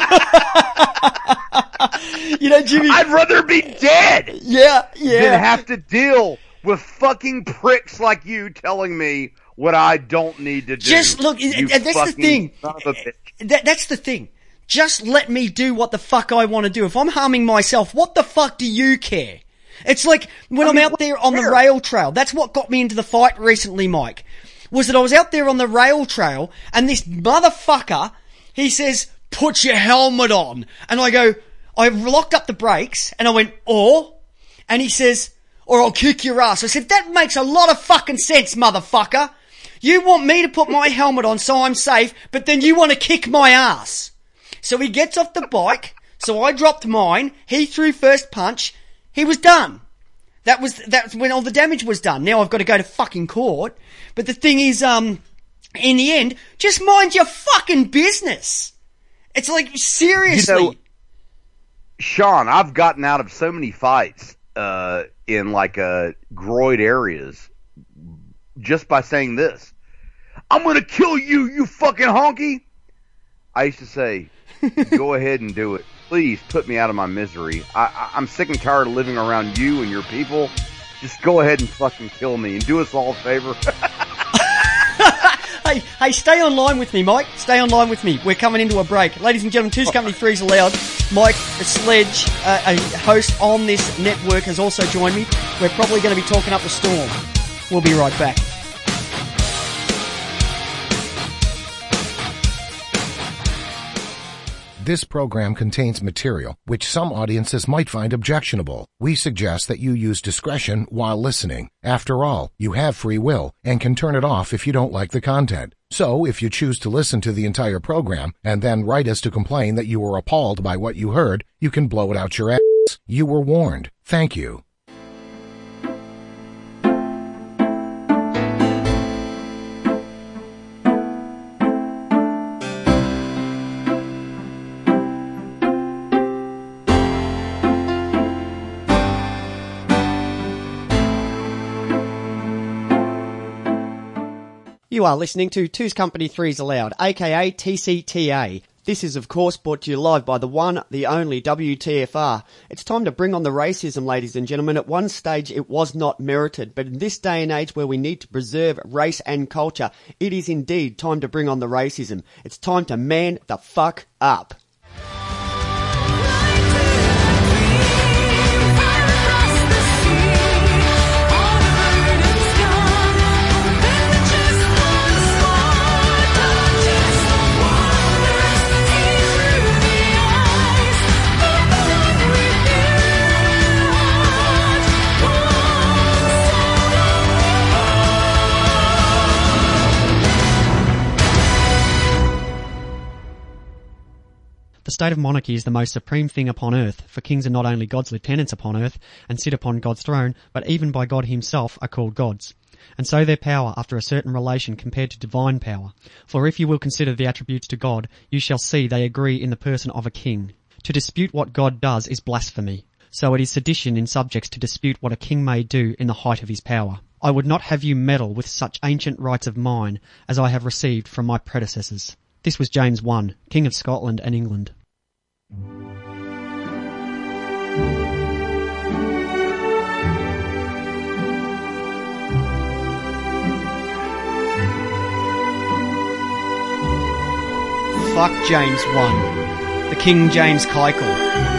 know, Jimmy, I'd rather be dead than have to deal with fucking pricks like you telling me what I don't need to do. Just look, that's the thing. That's the thing. Just let me do what the fuck I want to do. If I'm harming myself, what the fuck do you care? It's like when I'm out there on the rail trail. That's what got me into the fight recently, Mike. Was that I was out there on the rail trail and this motherfucker, he says, put your helmet on. And I go, I locked up the brakes and I went, or? And he says, or I'll kick your ass. I said, that makes a lot of fucking sense, motherfucker. You want me to put my helmet on so I'm safe, but then you want to kick my ass. So he gets off the bike. So I dropped mine. He threw first punch. He was done. That's when all the damage was done. Now I've got to go to fucking court. But the thing is, in the end, just mind your fucking business. It's like, seriously. You know, Sean, I've gotten out of so many fights, in like, groin areas just by saying this. I'm gonna kill you, you fucking honky. I used to say, go ahead and do it. Please put me out of my misery. I'm sick and tired of living around you and your people. Just go ahead and fucking kill me and do us all a favor. Hey, stay online with me, Mike. Stay online with me. We're coming into a break. Ladies and gentlemen, Two's Company, Three's Allowed. Mike Sledge, a host on this network, has also joined me. We're probably going to be talking up the storm. We'll be right back. This program contains material which some audiences might find objectionable. We suggest that you use discretion while listening. After all, you have free will and can turn it off if you don't like the content. So, if you choose to listen to the entire program and then write us to complain that you were appalled by what you heard, you can blow it out your ass. You were warned. Thank you. You are listening to Two's Company, Three's Allowed, aka TCTA. This is, of course, brought to you live by the one, the only WTFR. It's time to bring on the racism, ladies and gentlemen. At one stage, it was not merited, but in this day and age where we need to preserve race and culture, it is indeed time to bring on the racism. It's time to man the fuck up. The state of monarchy is the most supreme thing upon earth, for kings are not only God's lieutenants upon earth, and sit upon God's throne, but even by God himself are called gods. And so their power after a certain relation compared to divine power. For if you will consider the attributes to God, you shall see they agree in the person of a king. To dispute what God does is blasphemy. So it is sedition in subjects to dispute what a king may do in the height of his power. I would not have you meddle with such ancient rights of mine as I have received from my predecessors. This was James I, King of Scotland and England. Fuck James I, the King James Keichel.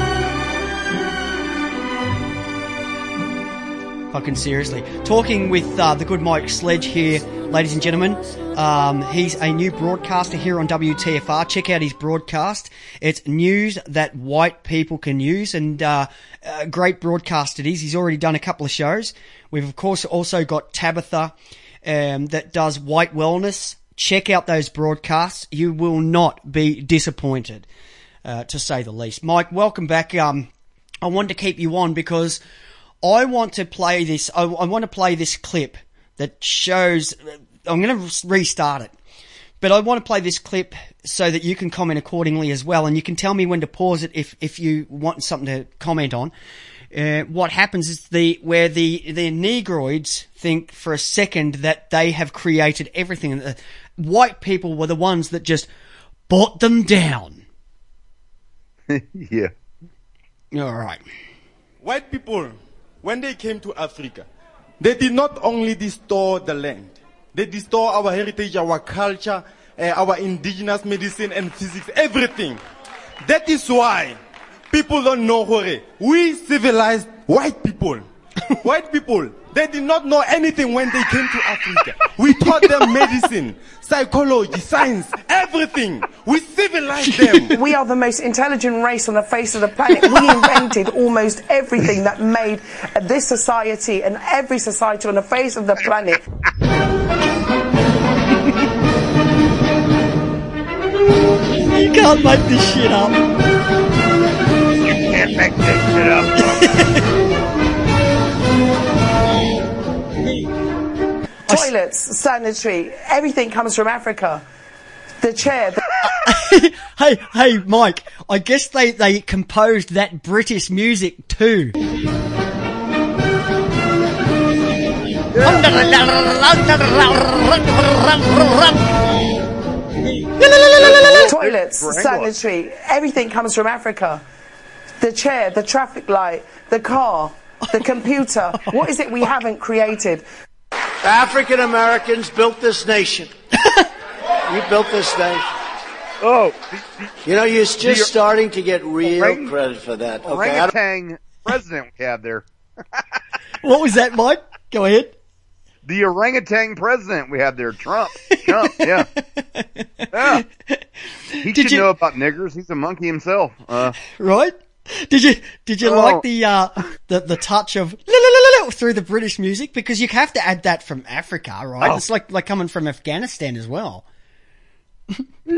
Fucking seriously. Talking with the good Mike Sledge here, ladies and gentlemen. He's a new broadcaster here on WTFR. Check out his broadcast. It's news that white people can use, and a great broadcast it is. He's already done a couple of shows. We've, of course, also got Tabitha that does white wellness. Check out those broadcasts. You will not be disappointed, to say the least. Mike, welcome back. I wanted to keep you on because I want to play this. I want to play this clip that shows. I'm going to restart it, but I want to play this clip so that you can comment accordingly as well, and you can tell me when to pause it if you want something to comment on. What happens is the Negroids think for a second that they have created everything. The white people were the ones that just brought them down. Yeah. All right. White people, when they came to Africa, they did not only distort the land, they distort our heritage, our culture, our indigenous medicine and physics, everything. That is why people don't know Hore. We civilized white people. White people, they did not know anything when they came to Africa. We taught them medicine, psychology, science, everything. We civilized them. We are the most intelligent race on the face of the planet. We invented almost everything that made this society and every society on the face of the planet. You can't make this shit up. You can't make this shit up. Toilets, sanitary, everything comes from Africa. The chair. Hey, Mike, I guess they composed that British music too. Toilets, sanitary, everything comes from Africa. The chair, the traffic light, the car, the computer. What is it we haven't created? African Americans built this nation. You built this nation. Oh, you know, you're just starting to get real credit for that. Okay, orangutan president we have there. What was that, Mike? Go ahead. The orangutan president we have there, Trump. Trump, yeah. Yeah. He should know about niggers. He's a monkey himself. Right? Did you like the touch of la, la, la, la, through the British music? Because you have to add that from Africa, right? Oh. It's like coming from Afghanistan as well. Let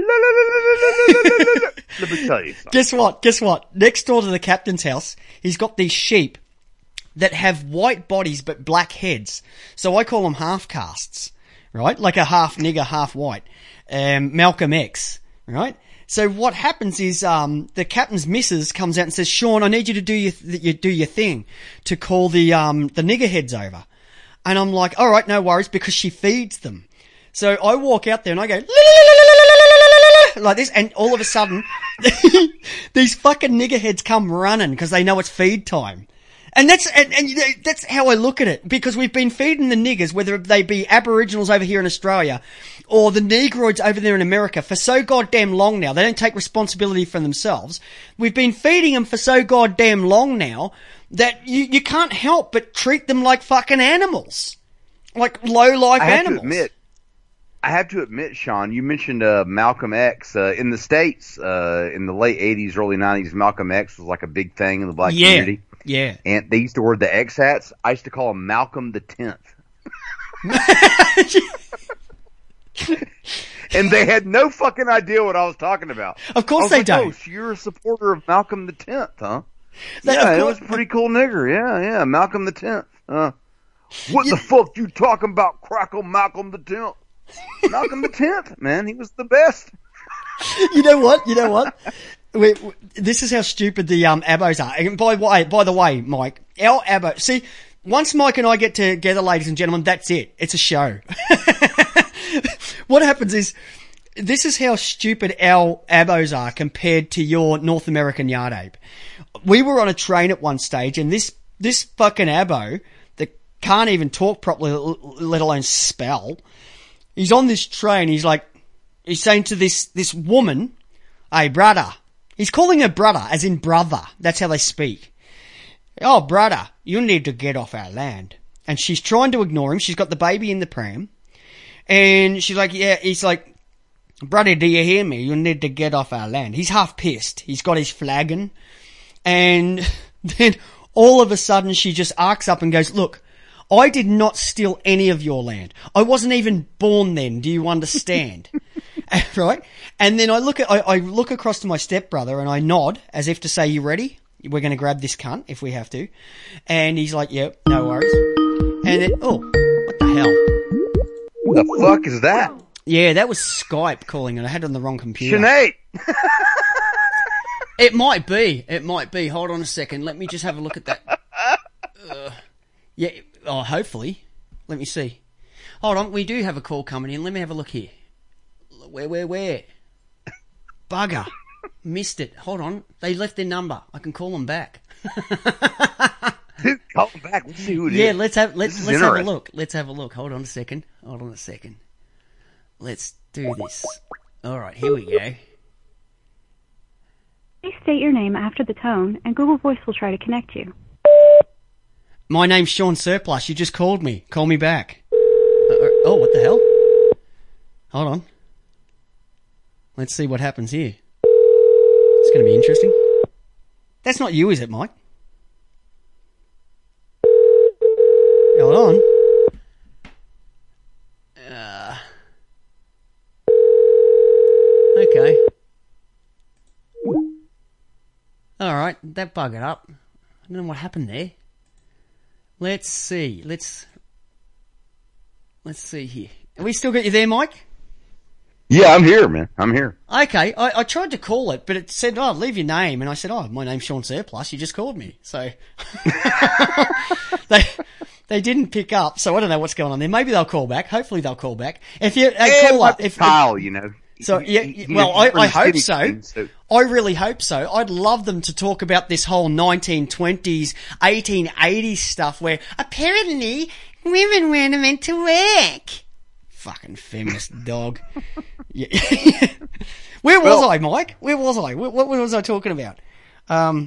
me tell you something. Guess what? Next door to the captain's house, he's got these sheep that have white bodies but black heads. So I call them half castes, right? Like a half nigger, half white. Malcolm X, right? So what happens is, the captain's missus comes out and says, Sean, I need you to do your thing to call the nigger heads over. And I'm like, all right, no worries, because she feeds them. So I walk out there and I go, like this, and all of a sudden, these fucking nigger heads come running because they know it's feed time. And that's how I look at it, because we've been feeding the niggers, whether they be Aboriginals over here in Australia or the Negroids over there in America, for so goddamn long now. They don't take responsibility for themselves. We've been feeding them for so goddamn long now that you can't help but treat them like fucking animals. Like low-life animals. I have to admit, Sean, you mentioned Malcolm X. In the States, in the late 80s, early 90s, Malcolm X was like a big thing in the black community. Yeah. And they used to wear the X hats. I used to call him Malcolm the 10th. And they had no fucking idea what I was talking about. Of course they don't. Oh, so you're a supporter of Malcolm the 10th, huh? Yeah, it was a pretty cool nigger. Yeah, Malcolm the 10th. What the fuck you talking about, Crackle Malcolm the 10th? Malcolm the 10th, man. He was the best. You know what? This is how stupid the abos are. And by the way, Mike, our abo. See, once Mike and I get together, ladies and gentlemen, that's it. It's a show. What happens is, this is how stupid our abos are compared to your North American yard ape. We were on a train at one stage, and this fucking abo that can't even talk properly, let alone spell. He's on this train. He's saying to this woman, "Hey, brother." He's calling her brother, as in brother. That's how they speak. "Oh, brother, you need to get off our land." And she's trying to ignore him. She's got the baby in the pram. And she's like, yeah, he's like, "Brother, do you hear me? You need to get off our land." He's half pissed. He's got his flagon. And then all of a sudden she just arcs up and goes, "Look, I did not steal any of your land. I wasn't even born then. Do you understand?" Right? And then I look across to my stepbrother and I nod as if to say, "You ready? We're going to grab this cunt if we have to." And he's like, "Yep, no worries." And then, oh, what the hell? Who the fuck is that? Yeah, that was Skype calling and I had it on the wrong computer. Sinead! It might be. Hold on a second. Let me just have a look at that. Yeah, oh, hopefully. Let me see. Hold on, we do have a call coming in. Let me have a look here. Where? Bugger. Missed it. Hold on. They left their number. I can call them back. Call them back. Let's see who it is. Yeah, let's have a look. Let's have a look. Hold on a second. Let's do this. Alright, here we go. Please state your name after the tone, and Google Voice will try to connect you. My name's Sean Surplus. You just called me. Call me back. Oh, what the hell? Hold on. Let's see what happens here. It's going to be interesting. That's not you, is it, Mike? Hold on. Okay. Alright, that buggered up. I don't know what happened there. Let's see. Let's see here. Have we still got you there, Mike? Yeah, I'm here, man. I'm here. Okay, I tried to call it, but it said, "Oh, leave your name," and I said, "Oh, my name's Sean Surplus. You just called me." So they didn't pick up. So I don't know what's going on there. Maybe they'll call back. Hopefully they'll call back. If you call up, if Kyle, you know. So He well, was I hope skinny so. jeans, so. I really hope so. I'd love them to talk about this whole 1920s, 1880s stuff where apparently women weren't meant to work. Fucking feminist dog. Yeah. Where was I, Mike? Where was I? What was I talking about? No,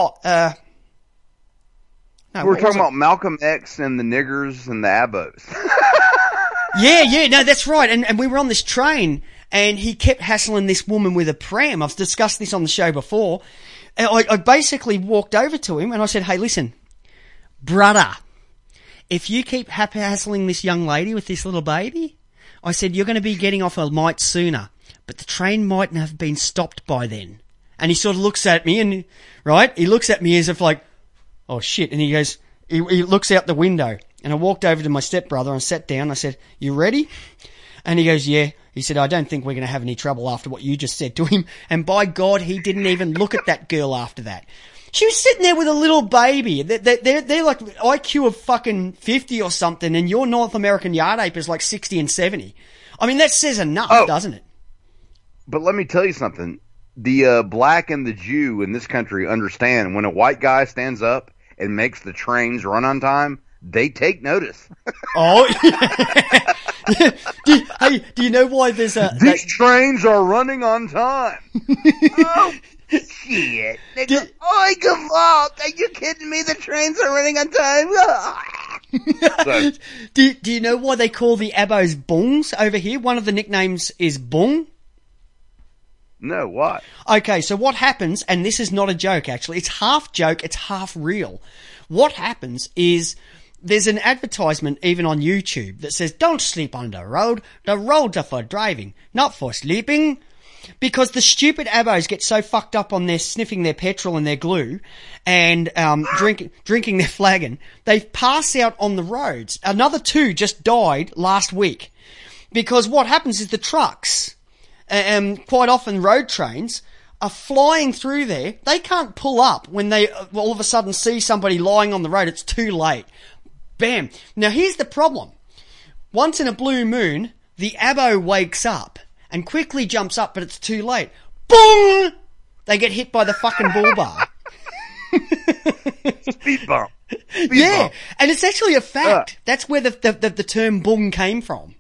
We're talking about Malcolm X and the niggers and the abos. Yeah, no, that's right. And we were on this train, and he kept hassling this woman with a pram. I've discussed this on the show before. And I basically walked over to him, and I said, hey, listen, brother, if you keep hassling this young lady with this little baby, I said, you're going to be getting off a mite sooner, but the train mightn't have been stopped by then. And he sort of looks at me, and, right, he looks at me as if like, oh shit, and he goes, he looks out the window. And I walked over to my stepbrother and sat down. I said, you ready? And he goes, yeah. He said, I don't think we're going to have any trouble after what you just said to him. And by God, he didn't even look at that girl after that. She was sitting there with a little baby. They're like IQ of fucking 50 or something, and your North American yard ape is like 60 and 70. I mean, that says enough, doesn't it? But let me tell you something. The black and the Jew in this country understand when a white guy stands up and makes the trains run on time, they take notice. Oh, do you know why there's These trains are running on time. Oh, shit. Oi, Gewalt, are you kidding me? The trains are running on time. So, do you know why they call the abos bungs over here? One of the nicknames is bung. No, what? Okay, so what happens, and this is not a joke actually, it's half joke, it's half real. What happens is there's an advertisement even on YouTube that says, don't sleep on the roads are for driving, not for sleeping. Because the stupid abos get so fucked up on their sniffing their petrol and their glue and drinking their flagon, they pass out on the roads. Another 2 just died last week. Because what happens is the trucks, quite often road trains, are flying through there. They can't pull up when they all of a sudden see somebody lying on the road. It's too late. Bam. Now here's the problem. Once in a blue moon, the abo wakes up and quickly jumps up, but it's too late. Boom! They get hit by the fucking bull bar. Speed bump. Yeah, and it's actually a fact. That's where the term boom came from.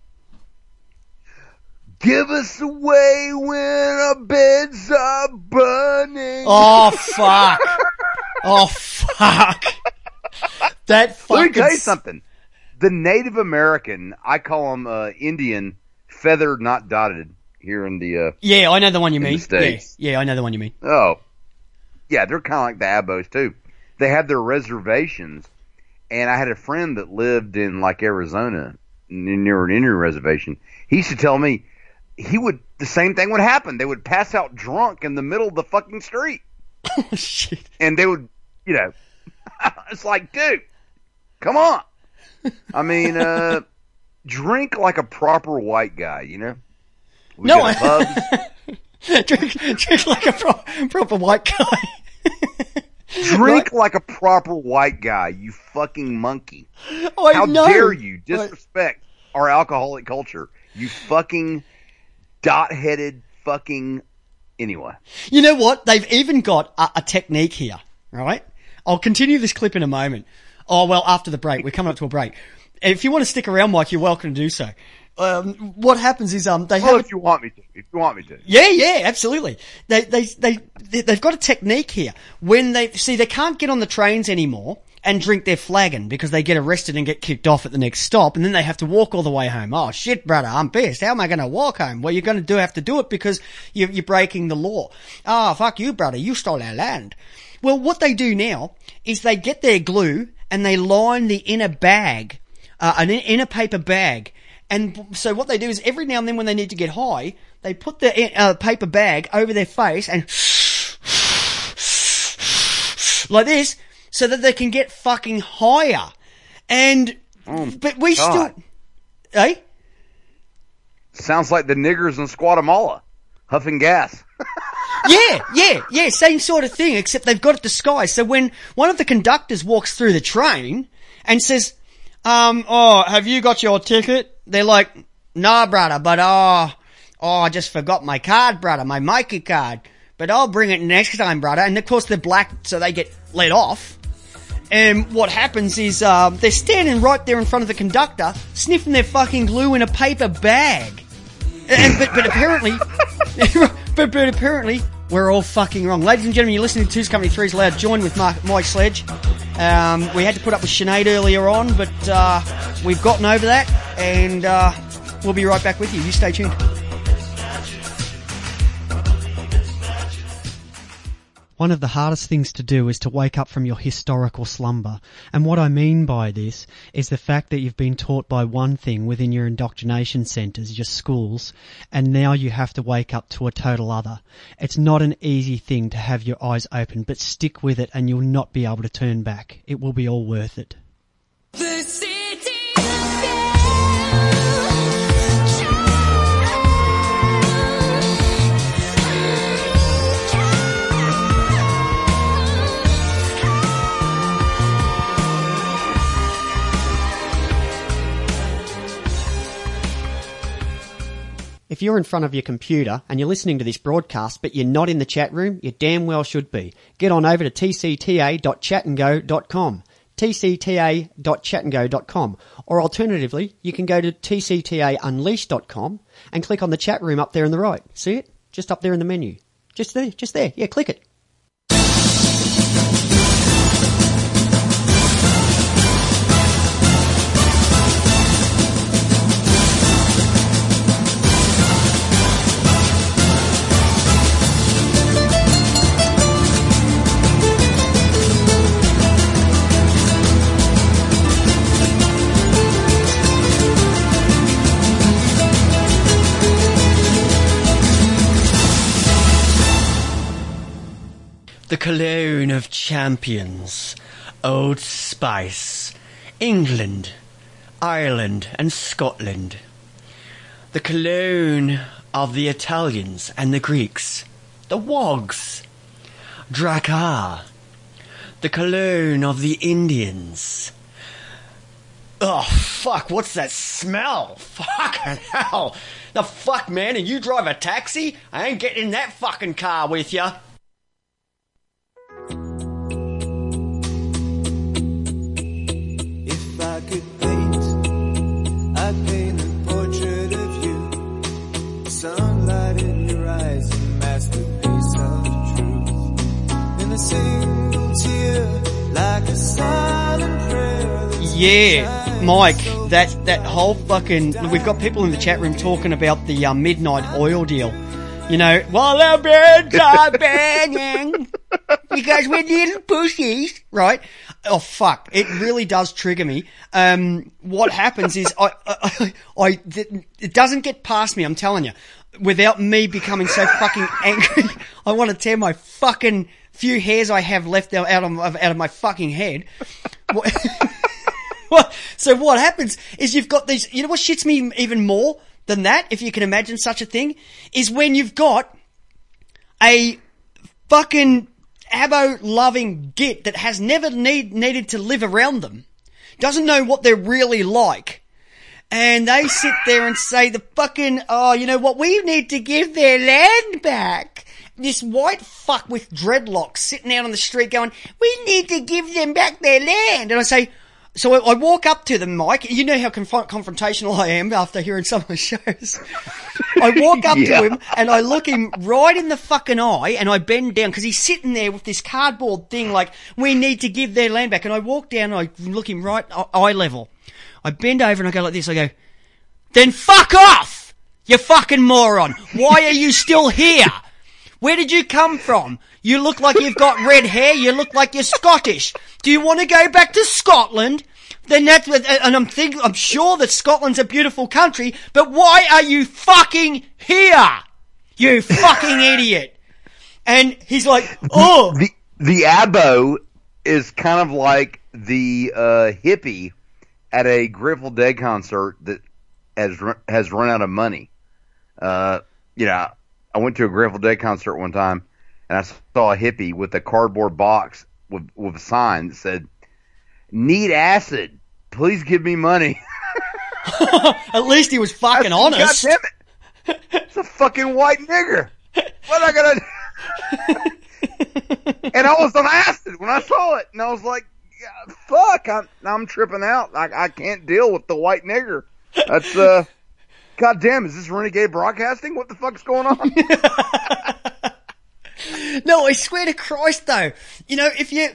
Give us away when our beds are burning. Oh, fuck. Oh, fuck. That fucking... Let me tell you something. The Native American, I call them Indian, feathered, not dotted, here in the... yeah, I know the one you mean. Yeah, I know the one you mean. Oh. Yeah, they're kind of like the abos, too. They have their reservations, and I had a friend that lived in, like, Arizona, near an Indian reservation. He used to tell me the same thing would happen. They would pass out drunk in the middle of the fucking street. Oh, shit. And they would, it's like, dude, come on. I mean, drink like a proper white guy, We no, go to pubs. drink like a proper white guy. Drink like a proper white guy, you fucking monkey. How dare you disrespect our alcoholic culture, you fucking dot-headed fucking... Anyway. You know what? They've even got a technique here, right? I'll continue this clip in a moment. Oh, well, after the break. We're coming up to a break. If you want to stick around, Mike, you're welcome to do so. What happens is, they have... if you want me to. Yeah, absolutely. They've got a technique here. When they can't get on the trains anymore and drink their flagon because they get arrested and get kicked off at the next stop, and then they have to walk all the way home. Oh shit, brother, I'm pissed. How am I going to walk home? Well, you're going to have to do it because you're breaking the law. Oh, fuck you, brother, you stole our land. Well, what they do now is they get their glue and they line the inner bag, an inner paper bag. And so what they do is every now and then when they need to get high, they put the paper bag over their face and like this, so that they can get fucking higher. And, but we God. still, eh? Sounds like the niggers in Guatemala, huffing gas. Yeah, same sort of thing, except they've got it disguised. So when one of the conductors walks through the train and says, have you got your ticket? They're like, nah, brother, but, "Oh, I just forgot my card, brother, my Mikey card. But I'll bring it next time, brother." And of course they're black, so they get let off. And what happens is, they're standing right there in front of the conductor, sniffing their fucking glue in a paper bag. But apparently, but apparently, we're all fucking wrong. Ladies and gentlemen, you're listening to Two's Company, Three's Loud. Join with Mike Sledge. We had to put up with Sinead earlier on, but we've gotten over that, and we'll be right back with you. You stay tuned. One of the hardest things to do is to wake up from your historical slumber. And what I mean by this is the fact that you've been taught by one thing within your indoctrination centres, your schools, and now you have to wake up to a total other. It's not an easy thing to have your eyes open, but stick with it and you'll not be able to turn back. It will be all worth it. The city If you're in front of your computer and you're listening to this broadcast but you're not in the chat room, you damn well should be. Get on over to tcta.chatandgo.com, tcta.chatandgo.com, or alternatively, you can go to tctaunleashed.com and click on the chat room up there on the right. See it? Just up there in the menu. Just there. Yeah, click it. The cologne of champions, Old Spice, England, Ireland and Scotland. The cologne of the Italians and the Greeks, the Wogs, Drakkar. The cologne of the Indians. Oh, fuck, what's that smell? Fucking hell. The fuck, man, and you drive a taxi? I ain't getting in that fucking car with ya. If I could paint, I'd paint a portrait of you. Sunlight in your eyes, a masterpiece of truth. In a single tear, like a silent prayer. Yeah, Mike, that whole fucking... We've got people in the chat room talking about the midnight oil deal. You know, while our birds are banging, you guys were little pussies, right? Oh, fuck. It really does trigger me. What happens is it doesn't get past me, I'm telling you. Without me becoming so fucking angry, I want to tear my fucking few hairs I have left out of my fucking head. So what happens is you've got these, you know what shits me even more than that, if you can imagine such a thing, is when you've got a fucking abo-loving git that has never needed to live around them, doesn't know what they're really like, and they sit there and say the fucking, oh, you know what, we need to give their land back. This white fuck with dreadlocks sitting out on the street going, we need to give them back their land. And I say, so I walk up to them, Mike. You know how confrontational I am after hearing some of the shows. I walk up to him and I look him right in the fucking eye and I bend down because he's sitting there with this cardboard thing like, we need to give their land back. And I walk down and I look him right eye level. I bend over and I go like this. I go, then fuck off, you fucking moron. Why are you still here? Where did you come from? You look like you've got red hair. You look like you're Scottish. Do you want to go back to Scotland? Then that's what, and I'm sure that Scotland's a beautiful country, but why are you fucking here? You fucking idiot. And he's like, oh. The abo is kind of like the hippie at a Grateful Dead concert that has run out of money. I went to a Grateful Dead concert one time, and I saw a hippie with a cardboard box with a sign that said, "Need acid. Please give me money." At least he was fucking honest. God damn it. a fucking white nigger. What am I gonna do? And I was on acid when I saw it, and I was like, yeah, fuck, I'm tripping out. I can't deal with the white nigger. That's, God damn, is this Renegade Broadcasting? What the fuck's going on? No, I swear to Christ though, you know, if you're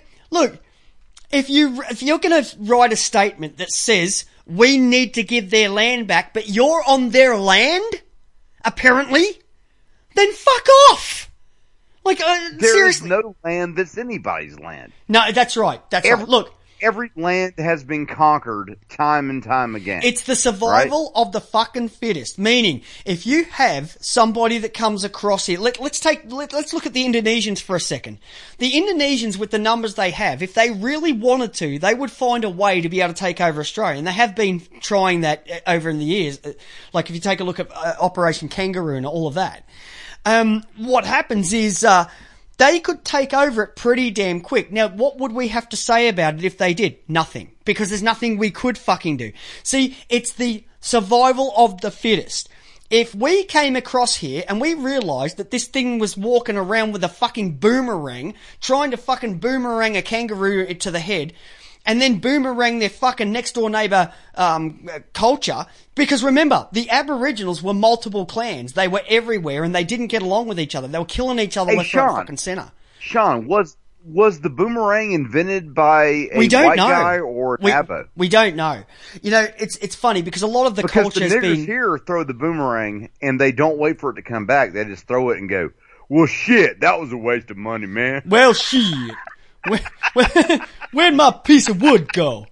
gonna write a statement that says, we need to give their land back, but you're on their land, apparently, then fuck off! Like, there is seriously. no land that's anybody's land. No, that's right. That's right. Look. Every land has been conquered time and time again. It's the survival of the fucking fittest. Meaning, if you have somebody that comes across here, let's look at the Indonesians for a second. The Indonesians, with the numbers they have, if they really wanted to, they would find a way to be able to take over Australia. And they have been trying that over in the years. Like if you take a look at Operation Kangaroo and all of that. What happens is, they could take over it pretty damn quick. Now, what would we have to say about it if they did? Nothing. Because there's nothing we could fucking do. See, it's the survival of the fittest. If we came across here and we realised that this thing was walking around with a fucking boomerang, trying to fucking boomerang a kangaroo to the head, and then boomerang their fucking next door neighbour culture. Because remember, the Aboriginals were multiple clans. They were everywhere and they didn't get along with each other. They were killing each other left, right, and fucking centre. Sean, was the boomerang invented by a white guy or an Abo? We don't know. You know, it's funny because a lot of the culture has been... Because the niggers been... here throw the boomerang and they don't wait for it to come back. They just throw it and go, well, shit, that was a waste of money, man. Well, shit. Where'd my piece of wood go?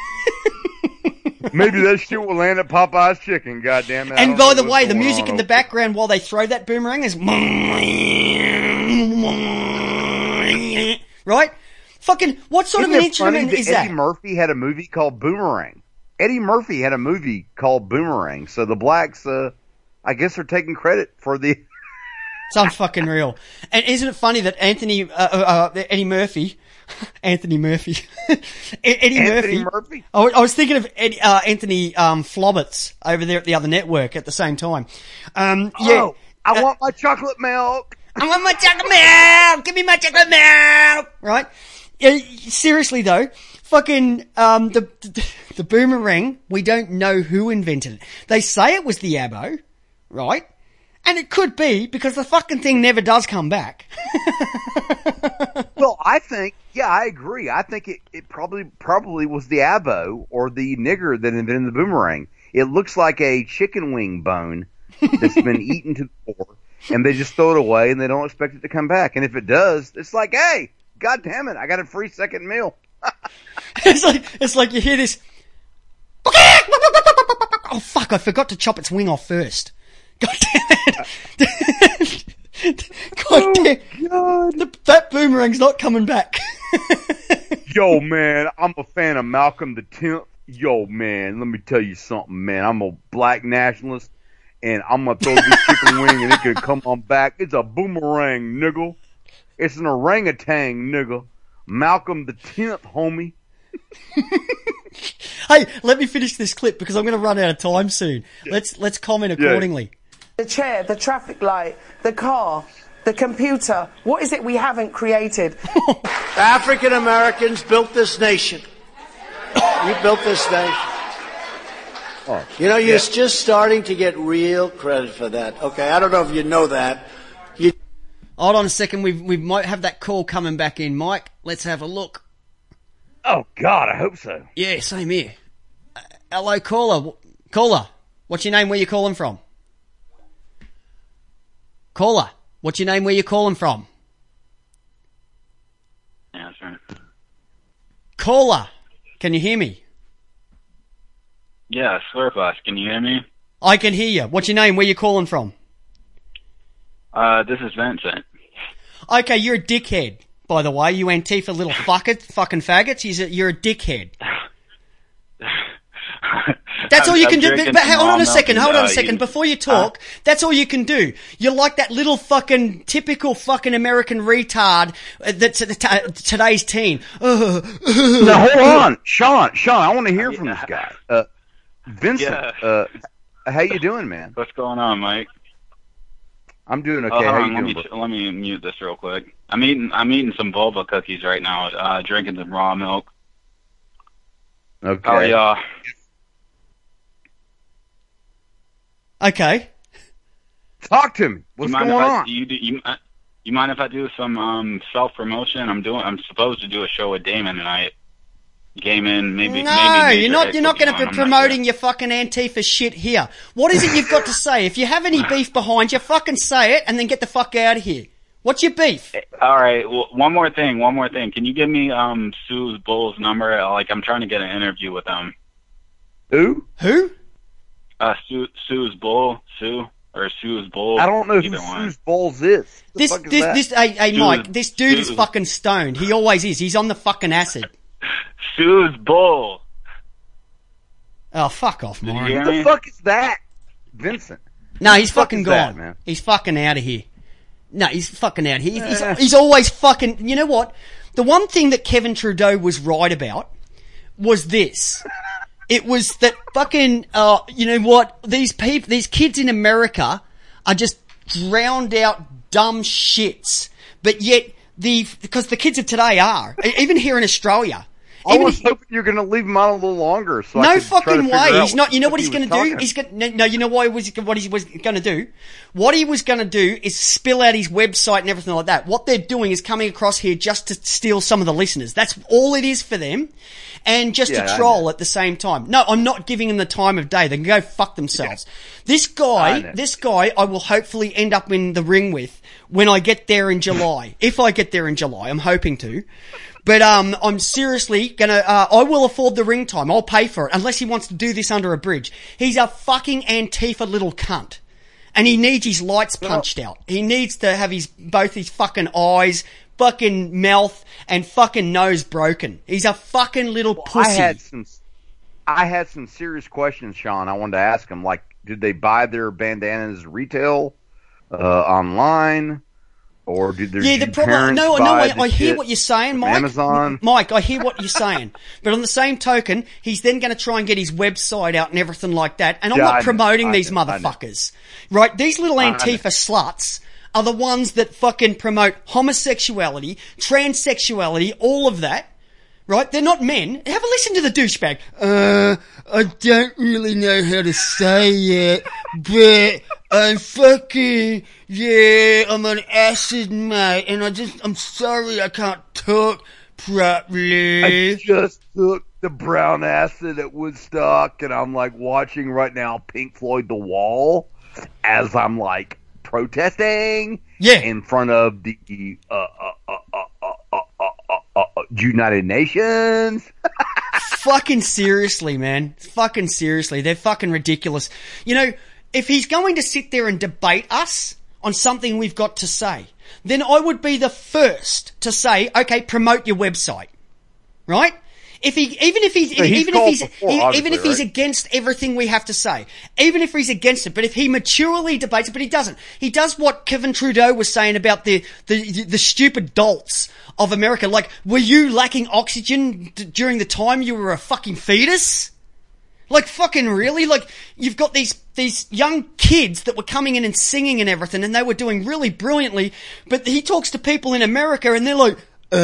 Maybe that shit will land at Popeye's Chicken, goddammit. And by the way, the music in the background while they throw that boomerang is... Right? Fucking, what sort of an instrument is that? Eddie Murphy had a movie called Boomerang. Eddie Murphy had a movie called Boomerang. So the blacks, I guess, are taking credit for the... It's unfucking real. And isn't it funny that Eddie Murphy. Eddie Murphy. I was thinking of Anthony Flobberts over there at the other network at the same time. I want my chocolate milk. I want my chocolate milk. Give me my chocolate milk. Right? Seriously though, fucking the boomerang. We don't know who invented it. They say it was the Abo, right? And it could be, because the fucking thing never does come back. Well, I agree. I think it probably was the Abo or the nigger that invented the boomerang. It looks like a chicken wing bone that's been eaten to the core, and they just throw it away and they don't expect it to come back. And if it does, it's like, hey, God damn it, I got a free second meal. It's like you hear this. Oh fuck, I forgot to chop its wing off first. God damn it. God damn. God. That boomerang's not coming back. Yo, man, I'm a fan of Malcolm the 10th. Yo, man, let me tell you something, man. I'm a black nationalist, and I'm going to throw this chicken wing, and it can come on back. It's a boomerang, nigga. It's an orangutan, nigga. Malcolm the 10th, homie. Hey, let me finish this clip, because I'm going to run out of time soon. Yeah. Let's comment accordingly. Yeah. The chair, the traffic light, the car, the computer. What is it we haven't created? African Americans built this nation. You built this nation. Oh, you know, you're just starting to get real credit for that. Okay, I don't know if you know that. Hold on a second. We might have that call coming back in, Mike. Let's have a look. Oh, God, I hope so. Yeah, same here. Hello, caller. Caller, what's your name? Where you calling from? Caller, what's your name? Where you calling from? Yeah, that's right. Caller, can you hear me? Yeah, Slurpus, can you hear me? I can hear you. What's your name? Where you calling from? This is Vincent. Okay, you're a dickhead, by the way. You Antifa little fucking faggots. You're a dickhead. That's all you can do. But hold on a second. Before you talk, that's all you can do. You're like that little fucking typical fucking American retard that's today's teen. Now hold on, Sean, I want to hear from this guy. Vincent, how you doing, man? What's going on, Mike? I'm doing okay. Oh, How hold you on, doing? let me mute this real quick. I'm eating some vulva cookies right now. Drinking some raw milk. Okay. Oh yeah. Okay. Talk to me. What's you mind going if on? You mind if I do some self promotion? I'm supposed to do a show with Damon tonight. Gaming, maybe. No, maybe you're not going to be I'm not promoting your fucking Antifa shit here. What is it you've got to say? If you have any beef behind you, fucking say it and then get the fuck out of here. What's your beef? All right. Well, one more thing. Can you give me Sue's Bull's number? Like, I'm trying to get an interview with them. Who? Sue's Bull. Sue's Bull. I don't know who either one. Sue's Bowles is. The fuck is that? Hey, Mike, this dude is fucking stoned. He always is. He's on the fucking acid. Sue's Bull. Oh, fuck off, Mike. What the fuck is that? Vincent. No, he's What the fuck fucking is gone. that, man? He's fucking out of here. No, he's fucking out of here. He's always fucking... You know what? The one thing that Kevin Trudeau was right about was this. It was that fucking... you know what? These kids in America are just drowned out dumb shits. But yet, because the kids of today are. Even here in Australia... I was hoping you were going to leave him on a little longer. So I No could try to fucking figure way. out He's not. You know what he he's was going to do? talking. He's going. No. You know what he was going to do? What he was going to do is spill out his website and everything like that. What they're doing is coming across here just to steal some of the listeners. That's all it is for them, and just Yeah, to I troll at the same time. No, I'm not giving them the time of day. They can go fuck themselves. This guy, I will hopefully end up in the ring with when I get there in July. If I get there in July, I'm hoping to. But I'm seriously gonna. I will afford the ring time. I'll pay for it unless he wants to do this under a bridge. He's a fucking Antifa little cunt, and he needs his lights punched out. He needs to have both his fucking eyes, fucking mouth, and fucking nose broken. He's a fucking little pussy. I had some serious questions, Sean. I wanted to ask him. Like, did they buy their bandanas retail, online? Or did their the problem? parents No, buy I hear shit what you're saying, from Mike. Amazon? Mike, I hear what you're saying. But on the same token, he's then going to try and get his website out and everything like that. And I'm Yeah, not promoting I these know. motherfuckers. Right? These little I know. Antifa sluts are the ones that fucking promote homosexuality, transsexuality, all of that. Right? They're not men. Have a listen to the douchebag. I don't really know how to say it, but I'm fucking, I'm on acid, mate, and I'm sorry I can't talk properly. I just took the brown acid at Woodstock, and I'm like watching right now Pink Floyd The Wall as I'm like protesting in front of the United Nations. Fucking seriously, man. Fucking seriously. They're fucking ridiculous. You know, if he's going to sit there and debate us on something we've got to say, then I would be the first to say, okay, promote your website. Right? Even if he's against everything we have to say, even if he's against it, but if he maturely debates it, but he doesn't. He does what Kevin Trudeau was saying about the stupid dolts of America. Like, were you lacking oxygen during the time you were a fucking fetus? Like, fucking really? Like, you've got these young kids that were coming in and singing and everything, and they were doing really brilliantly, but he talks to people in America and they're like,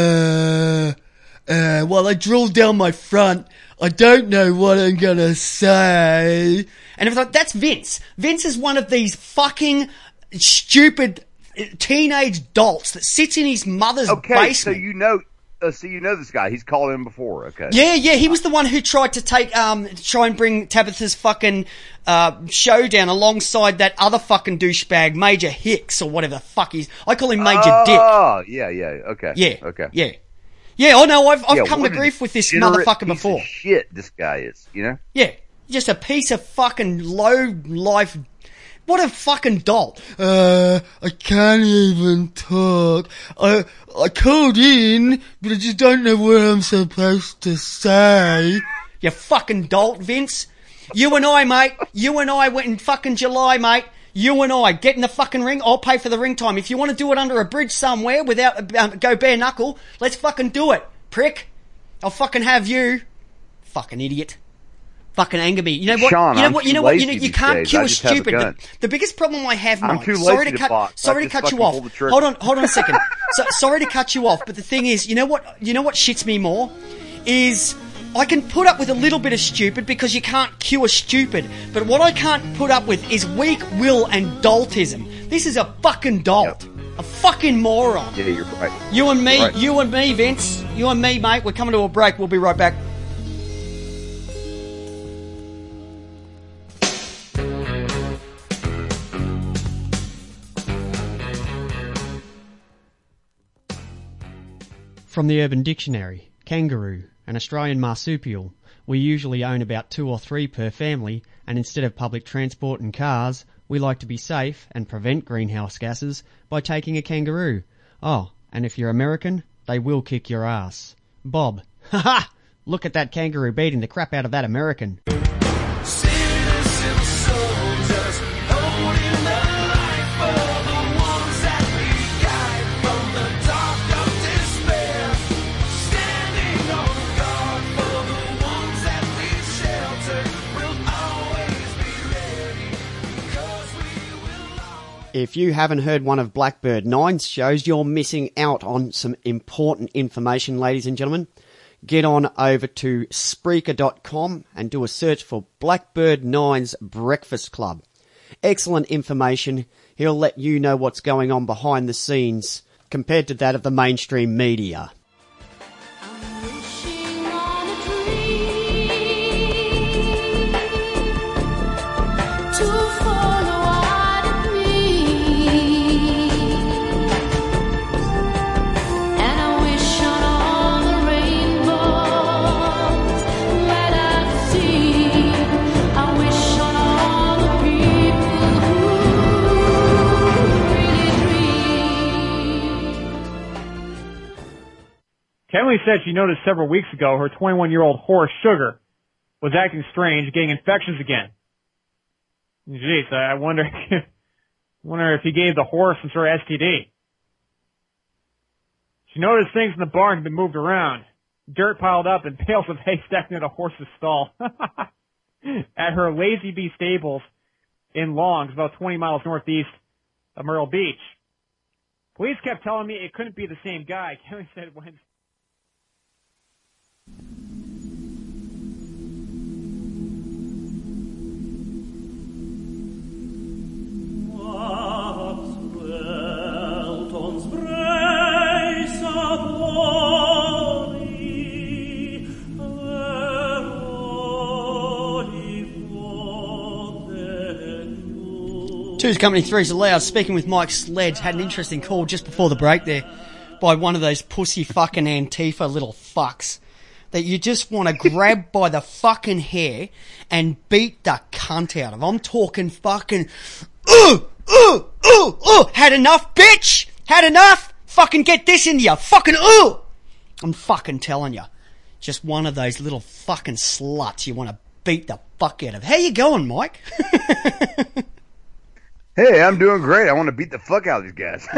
well, I drilled down my front. I don't know what I'm gonna say. And it's like, that's Vince. Vince is one of these fucking stupid teenage dolts that sits in his mother's basement. So you know this guy. He's called in before. Okay. Yeah, he was the one who tried to try and bring Tabitha's fucking show down alongside that other fucking douchebag, Major Hicks, or whatever the fuck I call him Major Dick. Oh, yeah, okay. Yeah, okay. Yeah. Yeah, I know, I've come to grief with this motherfucker piece before. Of shit, this guy is, you know? Yeah, just a piece of fucking low life. What a fucking dolt. I can't even talk. I called in, but I just don't know what I'm supposed to say. You fucking dolt, Vince. You and I, mate. You and I went in fucking July, mate. You and I, get in the fucking ring, I'll pay for the ring time. If you want to do it under a bridge somewhere without, go bare knuckle, let's fucking do it, prick. I'll fucking have you. Fucking idiot. fucking anger me. You know what? Sean, You can't days. cure I just have a stupid. gun. The biggest problem I have, I'm Mike, too sorry lazy to to box. sorry I to just cut you fucking off. pull the trigger. Hold on a second. Sorry to cut you off, but the thing is, you know what shits me more is I can put up with a little bit of stupid because you can't cure stupid, but what I can't put up with is weak will and doltism. This is a fucking dolt. Yep. A fucking moron. Yeah, you're right. You and me, Right. you and me, Vince. You and me, mate. We're coming to a break. We'll be right back. From the Urban Dictionary, kangaroo, an Australian marsupial. We usually own about 2 or 3 per family, and instead of public transport and cars, we like to be safe and prevent greenhouse gases by taking a kangaroo. Oh, and if you're American, they will kick your ass. Bob. Ha ha! Look at that kangaroo beating the crap out of that American. Citizen soldiers holding the light for the ones that we guide from the dark of despair. Standing on guard for the ones that we shelter. We'll always be ready because we will always. If you haven't heard one of Blackbird 9's shows, you're missing out on some important information, ladies and gentlemen. Get on over to Spreaker.com and do a search for Blackbird 9's Breakfast Club. Excellent information. He'll let you know what's going on behind the scenes compared to that of the mainstream media. Wishing on a dream to follow what it means, and I wish on all the rainbows that I've seen. I wish on all the people who really dream. Kelly said she noticed several weeks ago her 21-year-old horse, Sugar, was acting strange, getting infections again. Jeez, I wonder if he gave the horse some sort of STD. She noticed things in the barn had been moved around. Dirt piled up and bales of hay stacked near the horse's stall. At her Lazy Bee stables in Longs, about 20 miles northeast of Myrtle Beach. Police kept telling me it couldn't be the same guy. Kelly said when... Two's Company, Three's Allowed. Speaking with Mike Sledge, had an interesting call just before the break there by one of those pussy fucking Antifa little fucks that you just want to grab by the fucking hair and beat the cunt out of. I'm talking fucking, had enough, bitch! Had enough! Fucking get this into you! Fucking, I'm fucking telling you. Just one of those little fucking sluts you want to beat the fuck out of. How you going, Mike? Hey, I'm doing great. I want to beat the fuck out of these guys.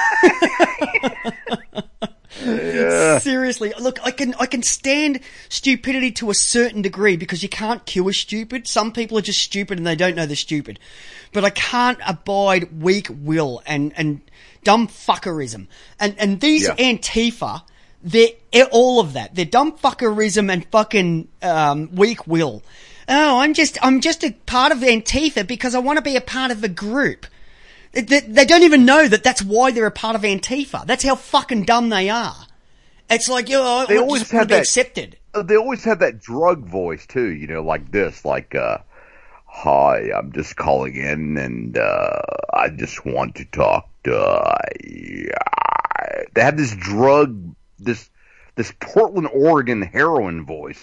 Yeah. Seriously, look, I can stand stupidity to a certain degree because you can't cure stupid. Some people are just stupid and they don't know they're stupid. But I can't abide weak will and dumb fuckerism. And these Antifa, they're all of that. They're dumb fuckerism and fucking weak will. Oh, I'm just a part of Antifa because I want to be a part of a group. They don't even know that that's why they're a part of Antifa. That's how fucking dumb they are. It's like, they always have that accepted. They always have that drug voice too, you know, like this, like, hi, I'm just calling in and, I just want to talk to, they have this drug, this Portland, Oregon heroin voice.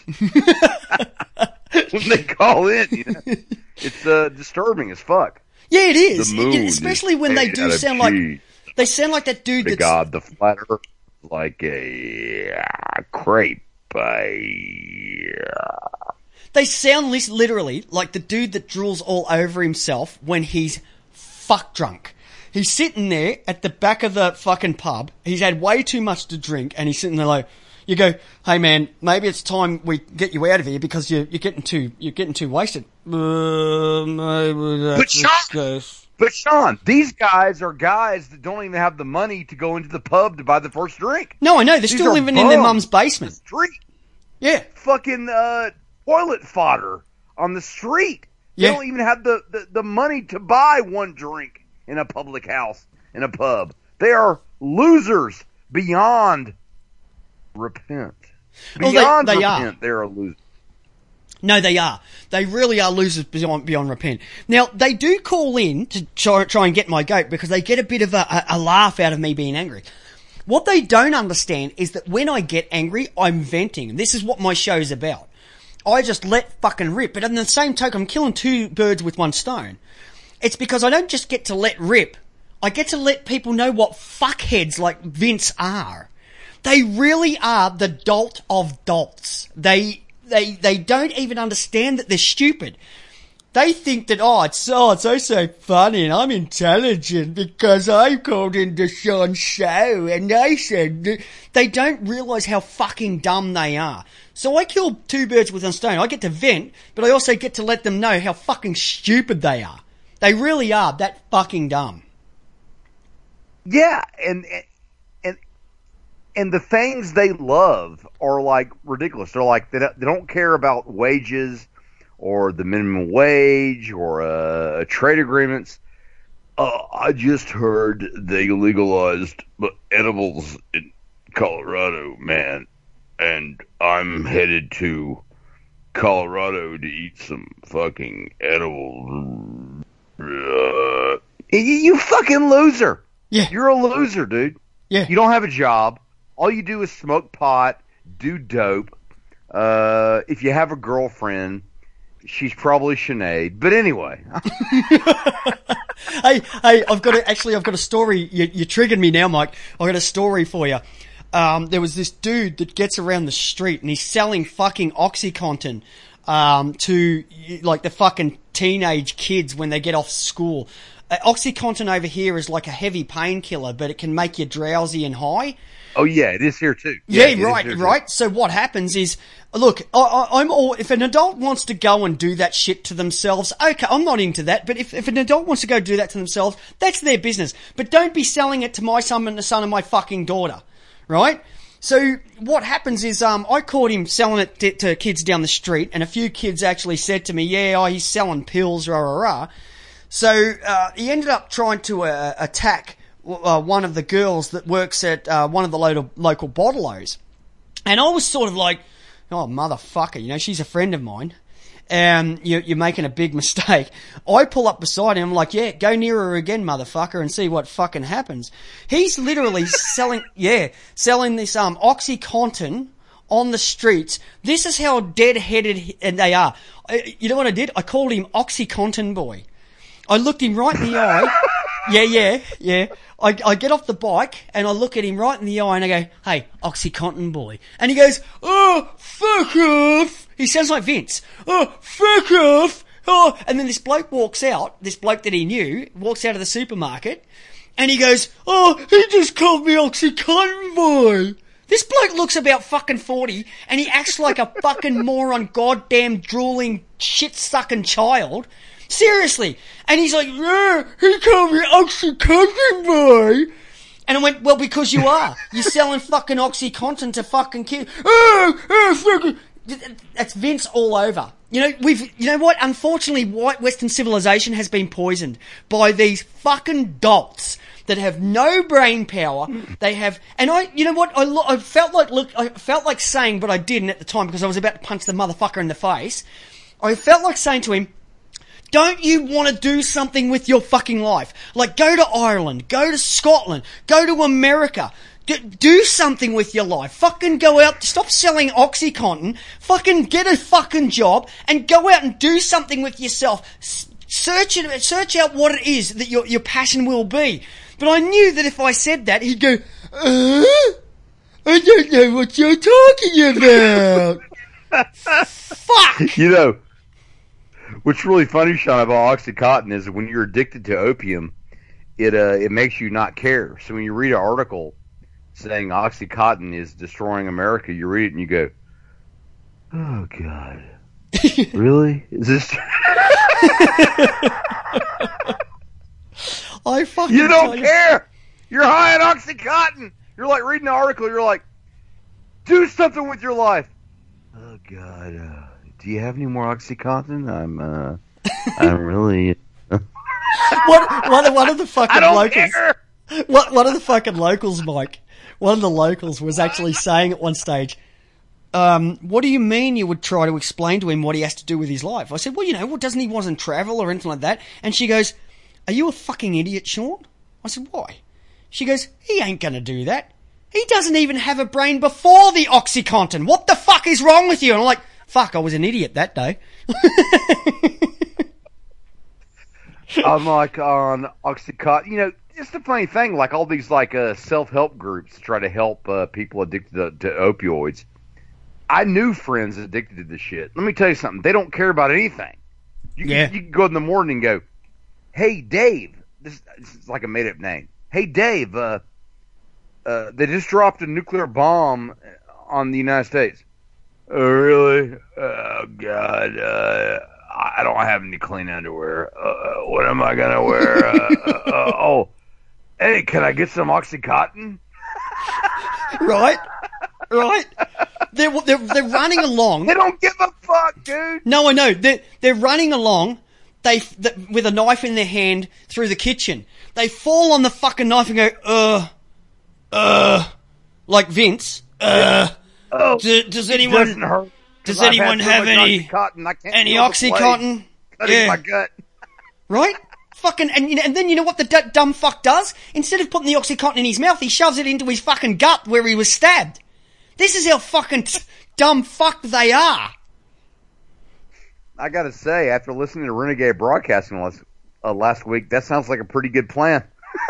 When they call in, you know, it's disturbing as fuck. Yeah, it is. The moon especially when they do sound like they sound like that dude. The God, the flat earth, like a crepe. They sound literally like the dude that drools all over himself when he's fuck drunk. He's sitting there at the back of the fucking pub. He's had way too much to drink, and he's sitting there like, You go, hey man, maybe it's time we get you out of here because you're getting too wasted. Maybe that's the case. But Sean, these guys are guys that don't even have the money to go into the pub to buy the first drink. No, I know. They're These still are living in their bums mum's basement. on the street. Yeah. Fucking toilet fodder on the street. They Yeah. don't even have the money to buy one drink in a public house, in a pub. They are losers beyond repent. Well, Beyond they are. repent, they're a loser. No, they are. They really are losers beyond repent. Now, they do call in to try and get my goat because they get a bit of a laugh out of me being angry. What they don't understand is that when I get angry, I'm venting. And this is what my show's about. I just let fucking rip. But in the same token, I'm killing two birds with one stone. It's because I don't just get to let rip. I get to let people know what fuckheads like Vince are. They really are the dolt of dolts. They don't even understand that they're stupid. They think that, it's so funny and I'm intelligent because I called into Sean's show and I said they don't realise how fucking dumb they are. So I kill two birds with one stone. I get to vent, but I also get to let them know how fucking stupid they are. They really are that fucking dumb. Yeah, and the things they love are like ridiculous. They're like they don't care about wages or the minimum wage or trade agreements. I just heard they legalized edibles in Colorado, man, and I'm headed to Colorado to eat some fucking edibles. You fucking loser. Yeah. You're a loser, dude. Yeah. You don't have a job. All you do is smoke pot, do dope. If you have a girlfriend, she's probably Sinead. But anyway. Hey, I've got a story. You triggered me now, Mike. I've got a story for you. There was this dude that gets around the street and he's selling fucking OxyContin, to, like, the fucking teenage kids when they get off school. OxyContin over here is like a heavy painkiller, but it can make you drowsy and high. Oh yeah, it is here too. Yeah, right. So what happens is, look, if an adult wants to go and do that shit to themselves, okay, I'm not into that, but if an adult wants to go do that to themselves, that's their business. But don't be selling it to my son and the son of my fucking daughter, right? So what happens is, I caught him selling it to kids down the street, and a few kids actually said to me, he's selling pills, rah, rah, rah. So, he ended up trying to attack one of the girls that works at one of the local bottle-os. And I was sort of like, oh, motherfucker, she's a friend of mine. You're making a big mistake. I pull up beside him, I'm like, yeah, go near her again, motherfucker, and see what fucking happens. He's literally selling this OxyContin on the streets. This is how dead-headed they are. You know what I did? I called him OxyContin Boy. I looked him right in the eye. Yeah. I get off the bike and I look at him right in the eye and I go, hey, OxyContin Boy. And he goes, oh, fuck off. He sounds like Vince. Oh, fuck off. Oh, and then this bloke walks out, this bloke that he knew, walks out of the supermarket and he goes, oh, he just called me OxyContin Boy. This bloke looks about fucking 40 and he acts like a fucking moron, goddamn drooling, shit-sucking child. Seriously. And he's like, yeah, he called me OxyContin Boy. And I went, well, because you are. You're selling fucking OxyContin to fucking kids. Fucking. That's Vince all over. You know what? Unfortunately, white Western civilization has been poisoned by these fucking dolts that have no brain power. They have, and I felt like saying, but I didn't at the time because I was about to punch the motherfucker in the face. I felt like saying to him, don't you want to do something with your fucking life? Like, go to Ireland, go to Scotland, go to America. Do something with your life. Fucking go out, stop selling OxyContin, fucking get a fucking job, and go out and do something with yourself. Search out what it is that your passion will be. But I knew that if I said that, he'd go, I don't know what you're talking about. Fuck! What's really funny, Sean, about OxyContin is when you're addicted to opium, it makes you not care. So when you read an article saying Oxycontin is destroying America, you read it and you go, oh, God. Really? Is this... I fucking You don't tell you. care! You're high on Oxycontin! You're like reading an article, you're like, do something with your life! Oh, God. Do you have any more Oxycontin? I'm really... One of the fucking I don't locals. care! One of the fucking locals, Mike. One of the locals was actually saying at one stage, what do you mean you would try to explain to him what he has to do with his life? I said, well, well, doesn't he want to travel or anything like that? And she goes, are you a fucking idiot, Sean? I said, why? She goes, he ain't gonna do that. He doesn't even have a brain before the Oxycontin. What the fuck is wrong with you? And I'm like, fuck, I was an idiot that day. I'm like on Oxycontin. It's the funny thing, like all these like self-help groups try to help people addicted to opioids. I knew friends addicted to this shit. Let me tell you something. They don't care about anything. You can go in the morning and go, hey, Dave. This is like a made-up name. Hey, Dave, they just dropped a nuclear bomb on the United States. Oh, really? Oh, God. I don't have any clean underwear. What am I going to wear? Hey, can I get some Oxycontin? Right? They're running along. They don't give a fuck, dude. No, I know. They're running along. With a knife in their hand through the kitchen. They fall on the fucking knife and go, like Vince. Does anyone have any Oxycontin? Cutting my gut. Right? Fucking, and then you know what the dumb fuck does? Instead of putting the Oxycontin in his mouth, he shoves it into his fucking gut where he was stabbed. This is how fucking dumb fuck they are. I gotta say, after listening to Renegade Broadcasting last week, that sounds like a pretty good plan.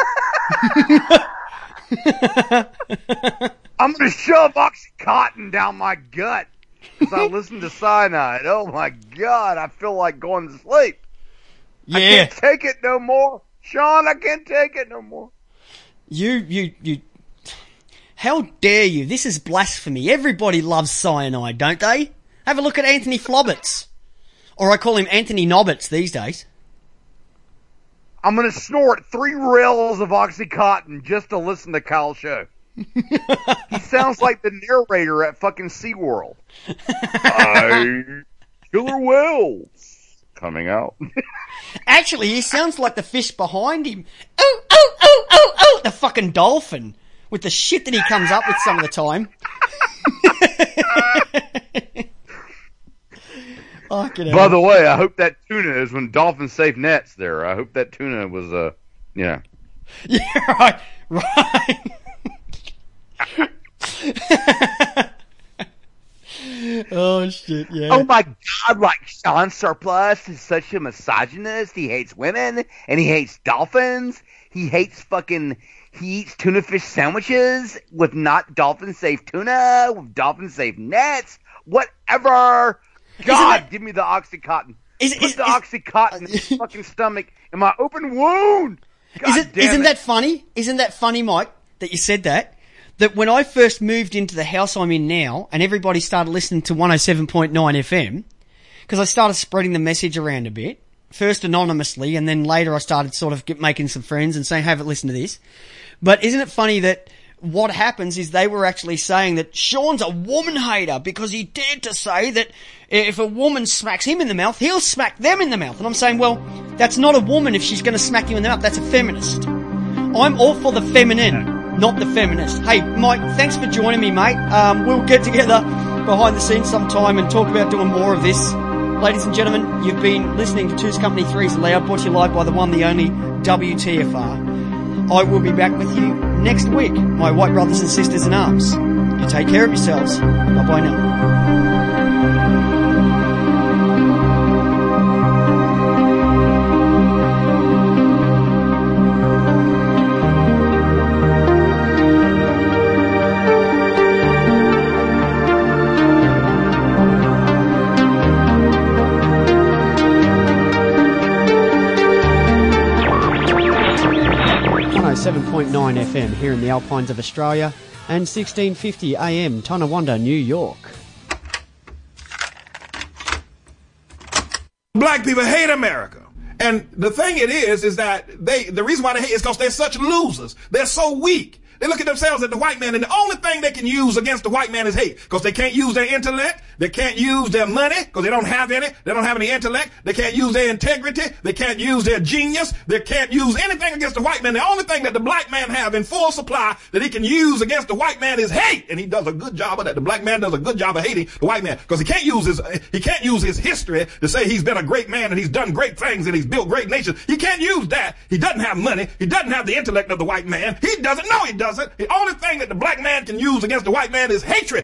I'm gonna shove Oxycontin down my gut as I listen to Cyanide. Oh my God, I feel like going to sleep. Yeah. I can't take it no more. Sean, I can't take it no more. You, how dare you? This is blasphemy. Everybody loves Cyanide, don't they? Have a look at Anthony Flobberts. Or I call him Anthony Nobbits these days. I'm going to snort 3 rails of Oxycontin just to listen to Kyle's show. He sounds like the narrator at fucking SeaWorld. Killer whales coming out. Actually, he sounds like the fish behind him. Oh, the fucking dolphin. With the shit that he comes up with some of the time. By the way, I hope that tuna is when dolphins safe nets there. I hope that tuna was, Yeah, right. Oh, shit, yeah. Oh, my God, like Sean Surplus is such a misogynist. He hates women, and he hates dolphins. He eats tuna fish sandwiches with not dolphin-safe tuna, with dolphin-safe nets, whatever. God, give me the Oxycontin. Put the Oxycontin in his fucking stomach in my open wound. Isn't that funny? Isn't that funny, Mike, that you said that? That when I first moved into the house I'm in now, and everybody started listening to 107.9 FM, because I started spreading the message around a bit, first anonymously, and then later I started sort of making some friends and saying, have a listen to this. But isn't it funny that what happens is they were actually saying that Sean's a woman hater because he dared to say that if a woman smacks him in the mouth, he'll smack them in the mouth. And I'm saying, well, that's not a woman if she's going to smack you in the mouth. That's a feminist. I'm all for the feminine, not the feminist. Hey, Mike, thanks for joining me, mate. We'll get together behind the scenes sometime and talk about doing more of this. Ladies and gentlemen, you've been listening to Two's Company, Three's Loud, brought to you live by the one, the only WTFR. I will be back with you next week, my white brothers and sisters in arms. You take care of yourselves. Bye-bye now. .9 FM here in the Alpines of Australia. and 1650 AM, Tonawanda, New York. Black people hate America. And the thing it is that the reason why they hate is because they're such losers. They're so weak. They look at themselves as the white man, and the only thing they can use against the white man is hate. Because they can't use their intellect. They can't use their money, because they don't have any. They don't have any intellect. They can't use their integrity. They can't use their genius. They can't use anything against the white man. The only thing that the black man have in full supply that he can use against the white man is hate. And he does a good job of that. The black man does a good job of hating the white man, because he can't use his history to say he's been a great man and he's done great things and he's built great nations. He can't use that. He doesn't have money. He doesn't have the intellect of the white man. He doesn't know he doesn't. The only thing that the black man can use against the white man is hatred.